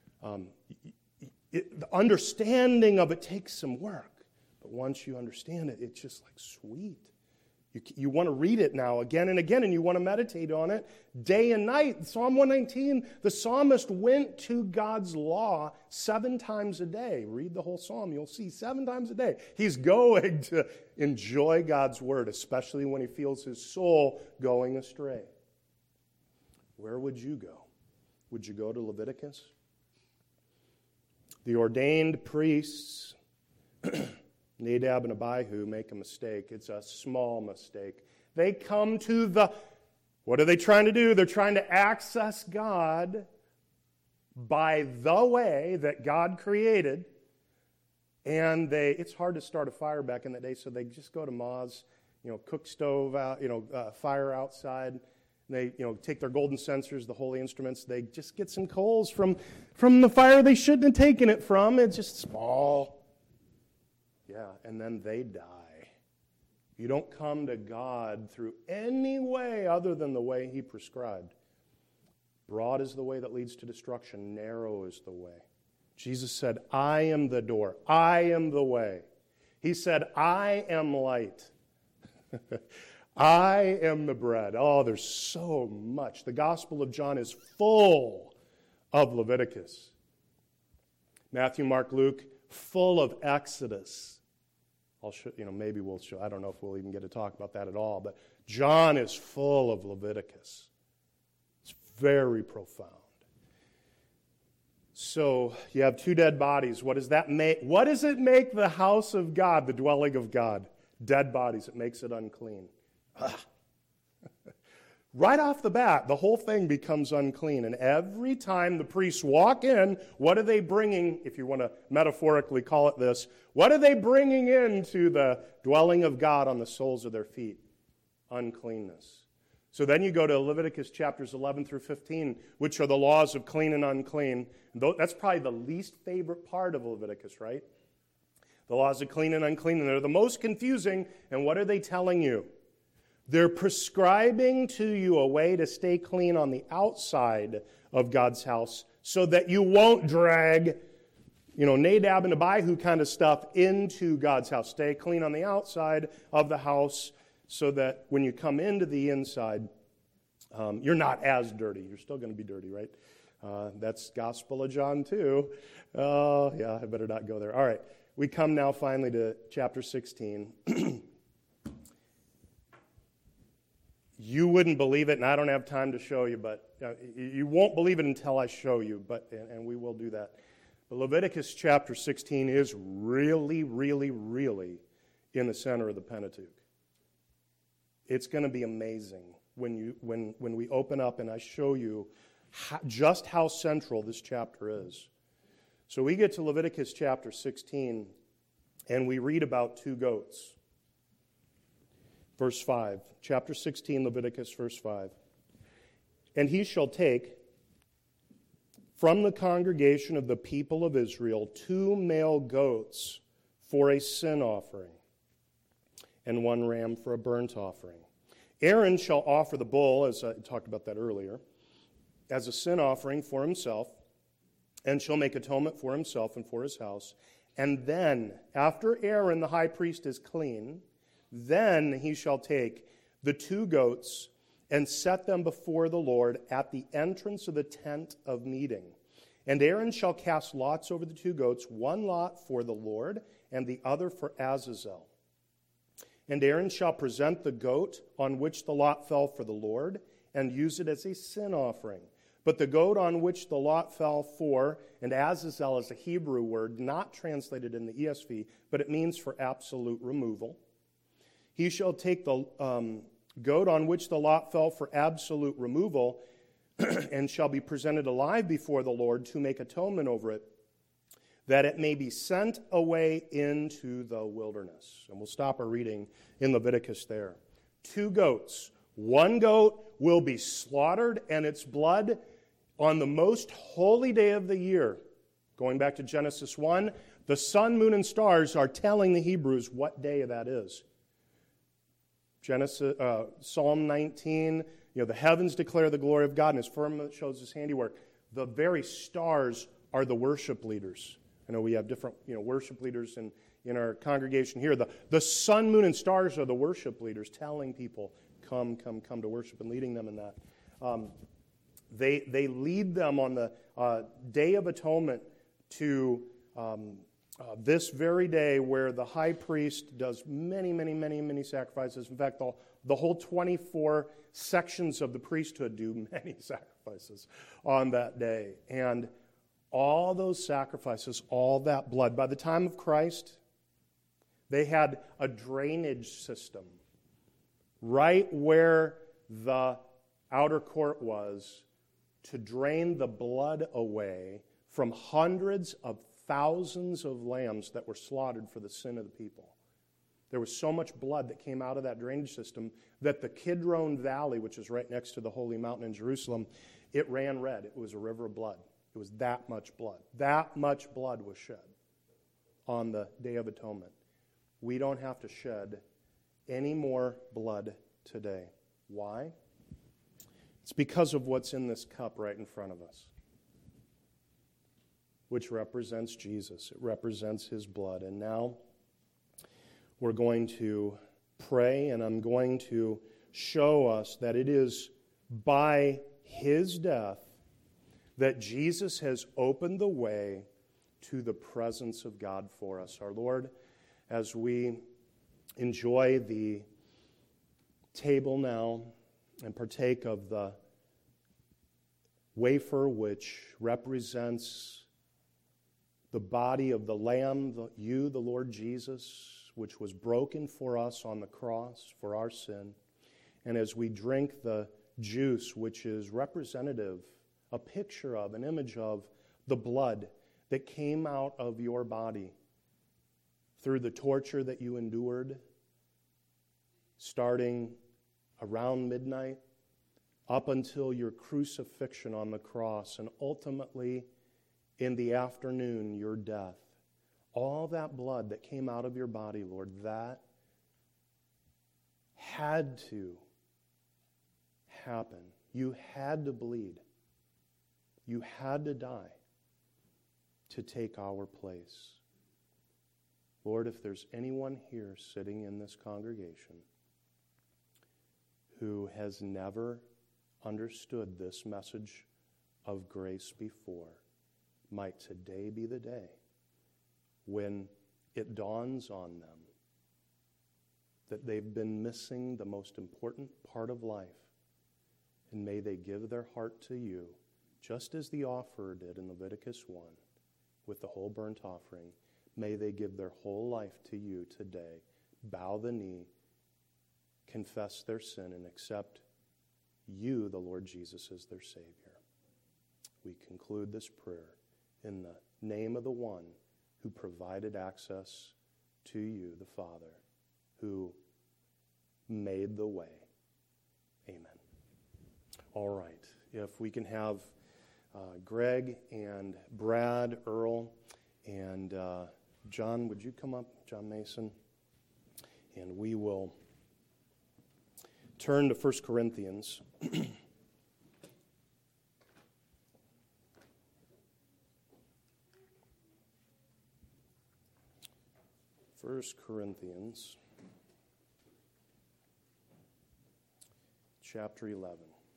the understanding of it takes some work. But once you understand it, it's just like sweet. You want to read it now again and again, and you want to meditate on it day and night. Psalm 119, the psalmist went to God's law 7 times a day. Read the whole psalm. You'll see 7 times a day. He's going to enjoy God's word, especially when he feels his soul going astray. Where would you go? Would you go to Leviticus? The ordained priests Nadab and Abihu make a mistake. It's a small mistake. They come to what are they trying to do? They're trying to access God by the way that God created. And it's hard to start a fire back in the day, so they just go to Ma's, cook stove out, fire outside. They, take their golden censers, the holy instruments. They just get some coals from the fire they shouldn't have taken it from. It's just small. Yeah, and then they die. You don't come to God through any way other than the way he prescribed. Broad is the way that leads to destruction. Narrow is the way. Jesus said, I am the door. I am the way. He said, I am light. I am the bread. Oh, there's so much. The Gospel of John is full of Leviticus. Matthew, Mark, Luke, full of Exodus. I'll show, maybe we'll show, I don't know if we'll even get to talk about that at all, but John is full of Leviticus. It's very profound. So you have 2 dead bodies. What does that make? What does it make the house of God, the dwelling of God? Dead bodies. It makes it unclean. right off the bat, the whole thing becomes unclean. And every time the priests walk in, what are they bringing, if you want to metaphorically call it this, what are they bringing into the dwelling of God on the soles of their feet? Uncleanness. So then you go to Leviticus chapters 11 through 15, which are the laws of clean and unclean. That's probably the least favorite part of Leviticus, right? The laws of clean and unclean, and they're the most confusing. And what are they telling you? They're prescribing to you a way to stay clean on the outside of God's house so that you won't drag, Nadab and Abihu kind of stuff into God's house. Stay clean on the outside of the house so that when you come into the inside, you're not as dirty. You're still going to be dirty, right? That's Gospel of John too. Oh, yeah, I better not go there. All right, we come now finally to chapter 16. You wouldn't believe it, and I don't have time to show you, but you won't believe it until I show you, and we will do that. But Leviticus chapter 16 is really, really, really in the center of the Pentateuch. It's going to be amazing when we open up and I show you just how central this chapter is. So we get to Leviticus chapter 16, and we read about two goats. Verse 5, chapter 16, Leviticus, verse 5. And he shall take from the congregation of the people of Israel 2 male goats for a sin offering, and 1 ram for a burnt offering. Aaron shall offer the bull, as I talked about that earlier, as a sin offering for himself, and shall make atonement for himself and for his house. And then, after Aaron the high priest is clean, then he shall take the 2 goats and set them before the Lord at the entrance of the tent of meeting. And Aaron shall cast lots over the 2 goats, 1 lot for the Lord and the other for Azazel. And Aaron shall present the goat on which the lot fell for the Lord and use it as a sin offering. But the goat on which the lot fell for, and Azazel is a Hebrew word, not translated in the ESV, but it means for absolute removal. He shall take the goat on which the lot fell for absolute removal and shall be presented alive before the Lord to make atonement over it, that it may be sent away into the wilderness. And we'll stop our reading in Leviticus there. 2 goats. 1 goat will be slaughtered, and its blood on the most holy day of the year. Going back to Genesis 1, the sun, moon, and stars are telling the Hebrews what day that is. Psalm 19, the heavens declare the glory of God, and his firmament shows his handiwork. The very stars are the worship leaders. I know we have different worship leaders in our congregation here. The sun, moon, and stars are the worship leaders telling people, come to worship, and leading them in that. They lead them on the Day of Atonement to this very day where the high priest does many sacrifices. In fact, the whole 24 sections of the priesthood do many sacrifices on that day. And all those sacrifices, all that blood, by the time of Christ, they had a drainage system right where the outer court was to drain the blood away from hundreds of thousands of lambs that were slaughtered for the sin of the people. There was so much blood that came out of that drainage system that the Kidron Valley, which is right next to the Holy Mountain in Jerusalem, it ran red. It was a river of blood. It was that much blood. That much blood was shed on the Day of Atonement. We don't have to shed any more blood today. Why? It's because of what's in this cup right in front of us, which represents Jesus. It represents his blood. And now we're going to pray, and I'm going to show us that it is by his death that Jesus has opened the way to the presence of God for us. Our Lord, as we enjoy the table now and partake of the wafer which represents the body of the Lamb, you, the Lord Jesus, which was broken for us on the cross for our sin, and as we drink the juice, which is representative, a picture of, an image of the blood that came out of your body through the torture that you endured, starting around midnight up until your crucifixion on the cross, and ultimately in the afternoon, your death. All that blood that came out of your body, Lord, that had to happen. You had to bleed. You had to die to take our place. Lord, if there's anyone here sitting in this congregation who has never understood this message of grace before, might today be the day when it dawns on them that they've been missing the most important part of life, and may they give their heart to you, just as the offerer did in Leviticus 1 with the whole burnt offering. May they give their whole life to you today, bow the knee, confess their sin, and accept you, the Lord Jesus, as their Savior. We conclude this prayer in the name of the one who provided access to you, the Father, who made the way. Amen. All right. If we can have Greg and Brad, Earl, and John, would you come up, John Mason? And we will turn to 1 Corinthians. 1 Corinthians chapter 11.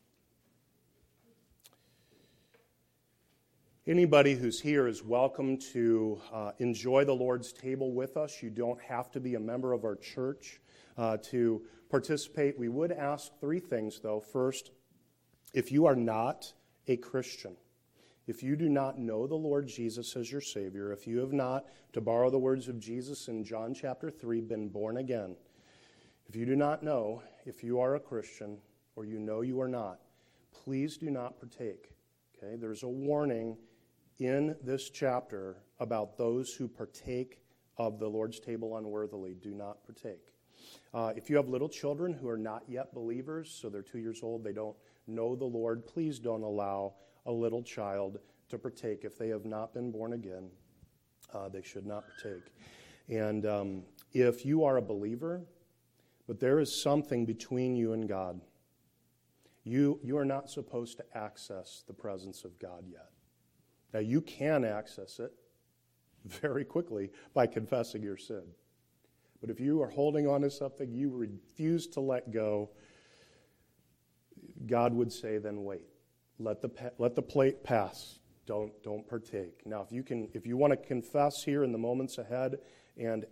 Anybody who's here is welcome to enjoy the Lord's table with us. You don't have to be a member of our church to participate. We would ask three things, though. First, if you are not a Christian, if you do not know the Lord Jesus as your Savior, if you have not, to borrow the words of Jesus in John chapter 3, been born again, if you do not know if you are a Christian or you know you are not, please do not partake. Okay? There's a warning in this chapter about those who partake of the Lord's table unworthily. Do not partake. If you have little children who are not yet believers, so they're 2 years old, they don't know the Lord, please don't allow a little child to partake. If they have not been born again, they should not partake. And if you are a believer, but there is something between you and God, you are not supposed to access the presence of God yet. Now, you can access it very quickly by confessing your sin. But if you are holding on to something you refuse to let go, God would say, then wait. Let the plate pass. Don't partake. Now, if you want to confess here in the moments ahead and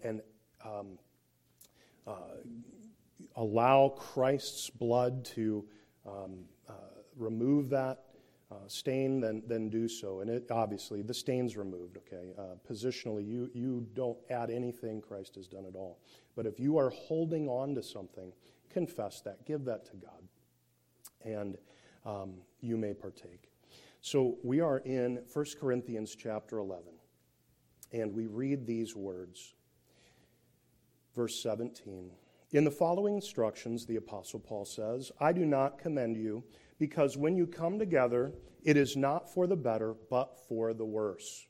allow Christ's blood to remove that stain, then do so. And obviously, the stain's removed, okay? Positionally, you don't add anything. Christ has done it all. But if you are holding on to something, confess that. Give that to God. And you may partake. So we are in 1 Corinthians chapter 11. And we read these words. Verse 17. In the following instructions, the Apostle Paul says, I do not commend you, because when you come together, it is not for the better, but for the worse.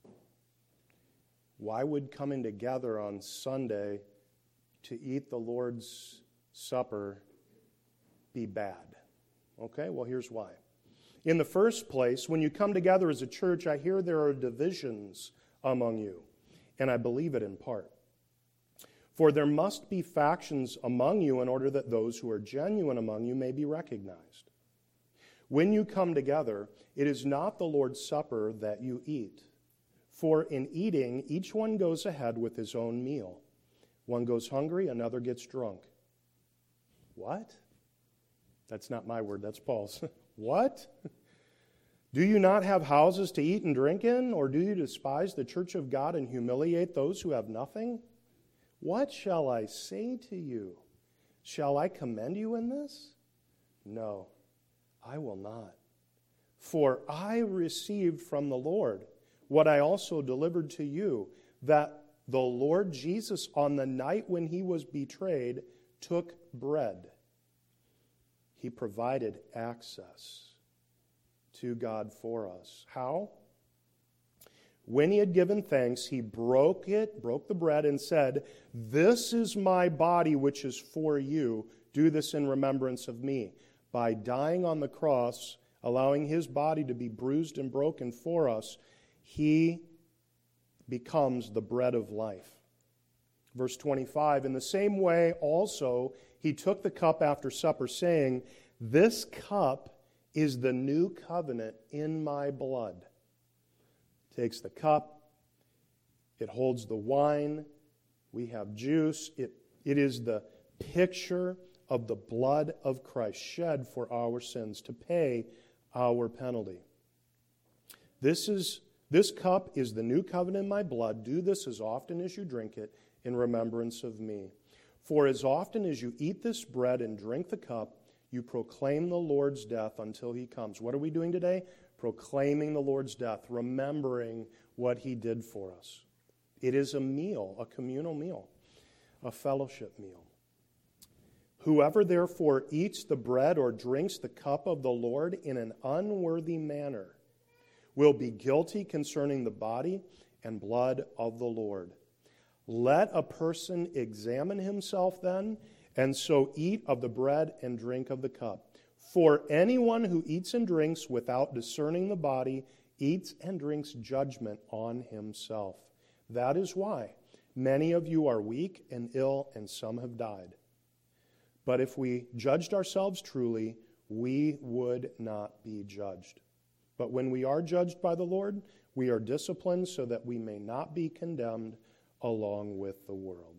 Why would coming together on Sunday to eat the Lord's Supper be bad? Okay, well, here's why. In the first place, when you come together as a church, I hear there are divisions among you, and I believe it in part. For there must be factions among you in order that those who are genuine among you may be recognized. When you come together, it is not the Lord's Supper that you eat. For in eating, each one goes ahead with his own meal. One goes hungry, another gets drunk. What? That's not my word, that's Paul's. What? Do you not have houses to eat and drink in? Or do you despise the church of God and humiliate those who have nothing? What shall I say to you? Shall I commend you in this? No. I will not. For I received from the Lord what I also delivered to you, that the Lord Jesus, on the night when he was betrayed, took bread. He provided access to God for us. How? When he had given thanks, he broke the bread, and said, "This is my body, which is for you. Do this in remembrance of me." By dying on the cross, allowing his body to be bruised and broken for us, he becomes the bread of life. Verse 25, in the same way also he took the cup after supper, saying, "This cup is the new covenant in my blood." Takes the cup, it holds the wine, we have juice. It is the picture of the blood of Christ shed for our sins to pay our penalty. This cup is the new covenant in my blood. Do this as often as you drink it in remembrance of me. For as often as you eat this bread and drink the cup, you proclaim the Lord's death until he comes. What are we doing today? Proclaiming the Lord's death, remembering what he did for us. It is a meal, a communal meal, a fellowship meal. Whoever therefore eats the bread or drinks the cup of the Lord in an unworthy manner will be guilty concerning the body and blood of the Lord. Let a person examine himself then, and so eat of the bread and drink of the cup. For anyone who eats and drinks without discerning the body eats and drinks judgment on himself. That is why many of you are weak and ill, and some have died. But if we judged ourselves truly, we would not be judged. But when we are judged by the Lord, we are disciplined so that we may not be condemned along with the world.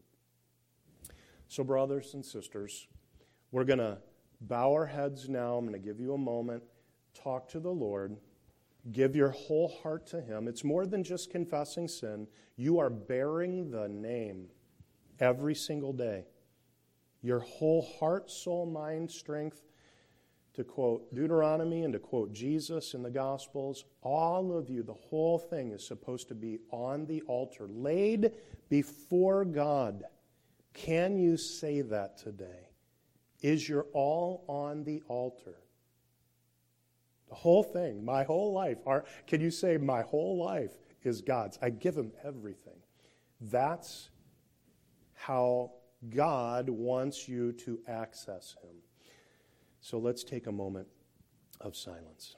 So, brothers and sisters, we're going to bow our heads now. I'm going to give you a moment. Talk to the Lord. Give your whole heart to him. It's more than just confessing sin. You are bearing the name every single day. Your whole heart, soul, mind, strength, to quote Deuteronomy and to quote Jesus in the Gospels, all of you, the whole thing is supposed to be on the altar, laid before God. Can you say that today? Is your all on the altar? The whole thing, my whole life. Can you say, my whole life is God's? I give him everything. That's how God wants you to access him. So let's take a moment of silence.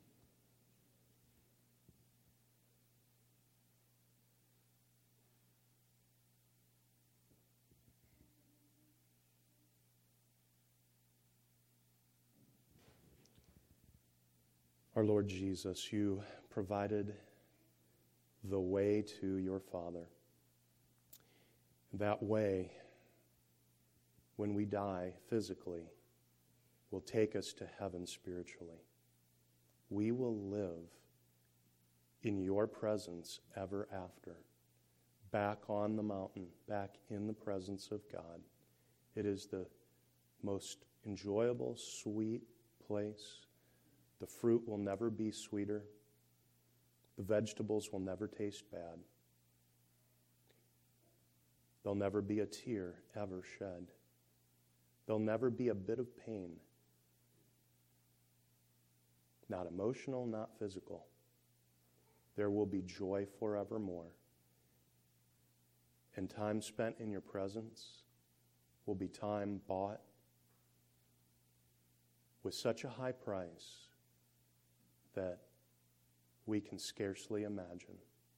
Our Lord Jesus, you provided the way to your Father. That way, when we die physically, will take us to heaven spiritually. We will live in your presence ever after, back on the mountain, back in the presence of God. It is the most enjoyable, sweet place. The fruit will never be sweeter. The vegetables will never taste bad. There'll never be a tear ever shed. There'll never be a bit of pain. Not emotional, not physical. There will be joy forevermore. And time spent in your presence will be time bought with such a high price that we can scarcely imagine.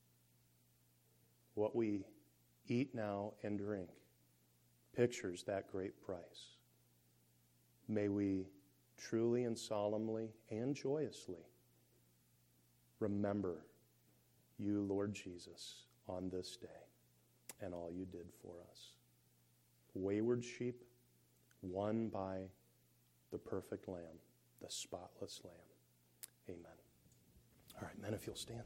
What we eat now and drink pictures that great price. May we truly and solemnly and joyously remember you, Lord Jesus, on this day and all you did for us. Wayward sheep won by the perfect Lamb, the spotless Lamb. Amen. All right, men, if you'll stand.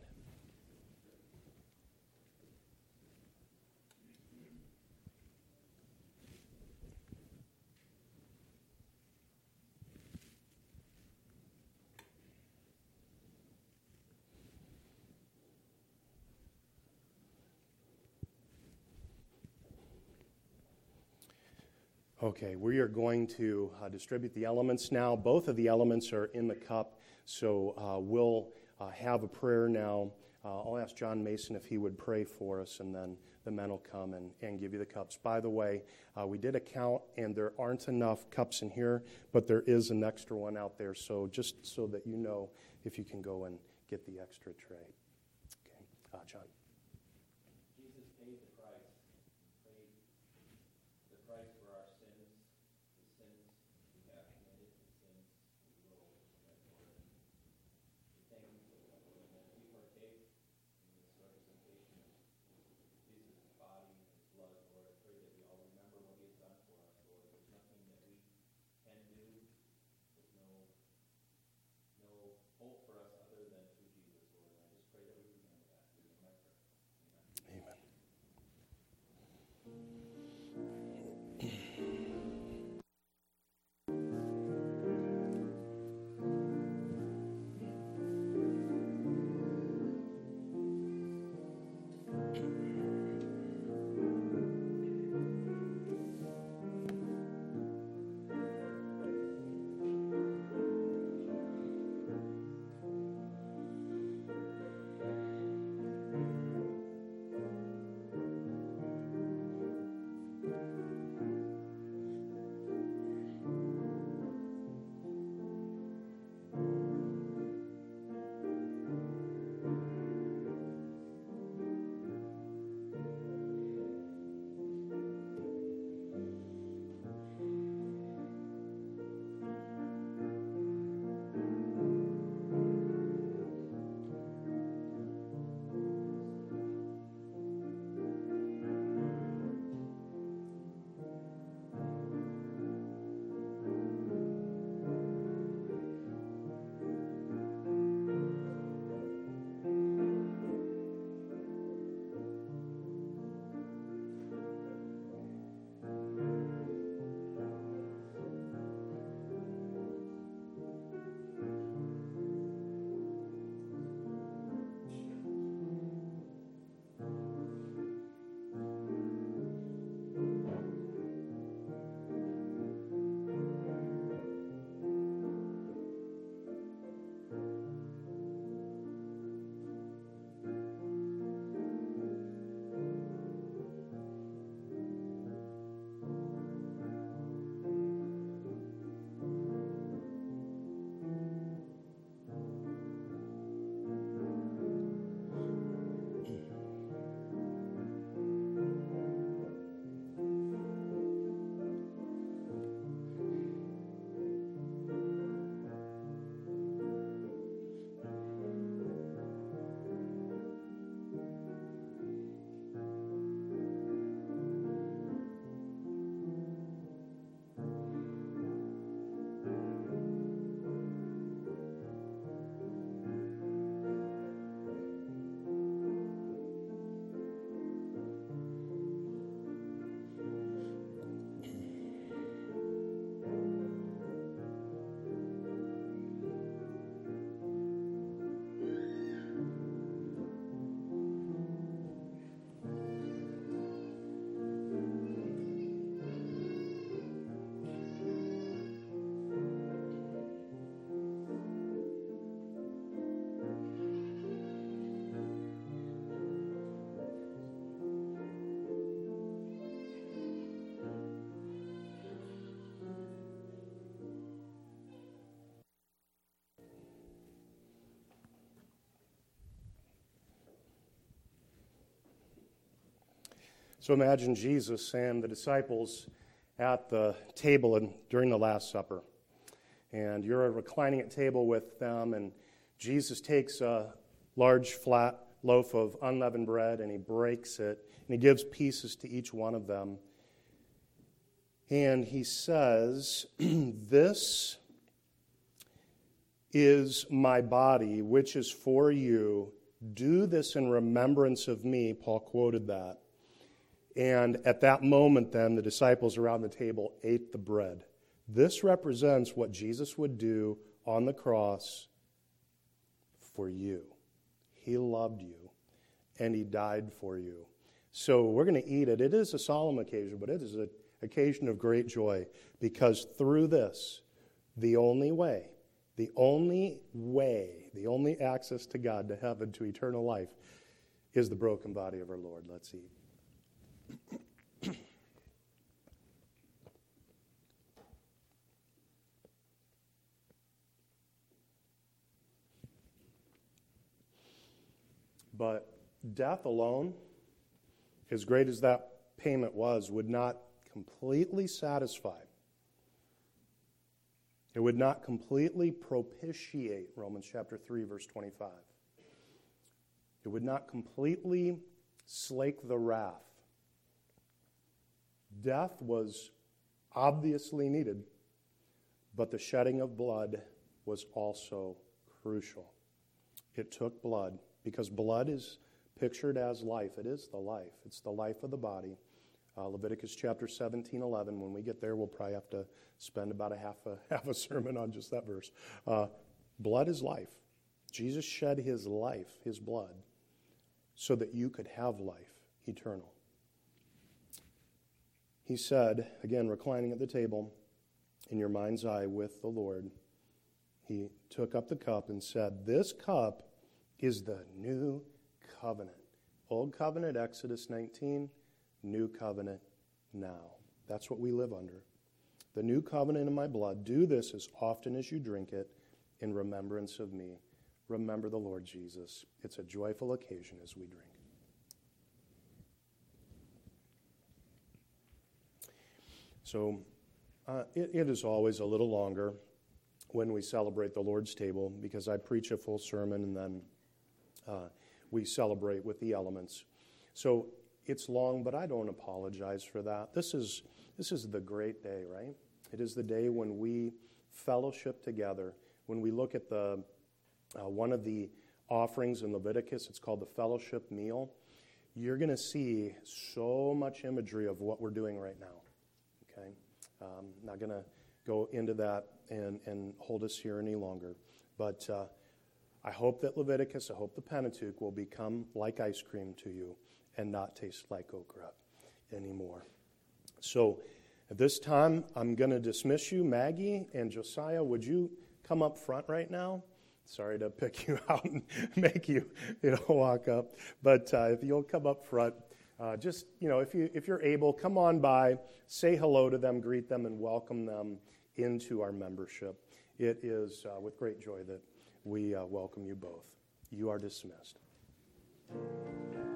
Okay, we are going to distribute the elements now. Both of the elements are in the cup, so we'll have a prayer now. I'll ask John Mason if he would pray for us, and then the men will come and give you the cups. By the way, we did a count, and there aren't enough cups in here, but there is an extra one out there, so just so that you know if you can go and get the extra tray. Okay, John. Jesus paid the price. Paid the price for our sins, the sins we have committed, the sins we will commit, Lord. We thank you for that, Lord, and as we partake in this representation of Jesus' body and his blood, Lord, I pray that we all remember what he has done for us, Lord. There's nothing that we can do. There's no hope for us other than through Jesus, Lord. And I just pray that we remember that. We remember. Amen. Amen. So imagine Jesus and the disciples at the table during the Last Supper. And you're reclining at table with them, and Jesus takes a large flat loaf of unleavened bread, and he breaks it, and he gives pieces to each one of them. And he says, "This is my body, which is for you. Do this in remembrance of me." Paul quoted that. And at that moment, then, the disciples around the table ate the bread. This represents what Jesus would do on the cross for you. He loved you, and he died for you. So we're going to eat it. It is a solemn occasion, but it is a occasion of great joy, because through this, the only access to God, to heaven, to eternal life, is the broken body of our Lord. Let's eat. But death alone, as great as that payment was, would not completely satisfy. It would not completely propitiate, Romans chapter 3, verse 25. It would not completely slake the wrath. Death was obviously needed, but the shedding of blood was also crucial. It took blood, because blood is pictured as life. It is the life. It's the life of the body. Leviticus chapter 17:11. When we get there, we'll probably have to spend about half a sermon on just that verse. Blood is life. Jesus shed his life, his blood, so that you could have life eternal. He said, again, reclining at the table in your mind's eye with the Lord, he took up the cup and said, "This cup is the new covenant." Old covenant, Exodus 19, new covenant now. That's what we live under. The new covenant in my blood. Do this as often as you drink it in remembrance of me. Remember the Lord Jesus. It's a joyful occasion as we drink. So it is always a little longer when we celebrate the Lord's table, because I preach a full sermon and then we celebrate with the elements. So it's long, but I don't apologize for that. This is the great day, right? It is the day when we fellowship together. When we look at the one of the offerings in Leviticus, it's called the fellowship meal. You're going to see so much imagery of what we're doing right now. Okay, I'm not going to go into that and hold us here any longer, but I hope that Leviticus, I hope the Pentateuch will become like ice cream to you and not taste like okra anymore. So at this time, I'm going to dismiss you. Maggie and Josiah, would you come up front right now? Sorry to pick you out and make you walk up, but if you'll come up front, just if you're able, come on by, say hello to them, greet them, and welcome them into our membership. It is with great joy that we welcome you both. You are dismissed.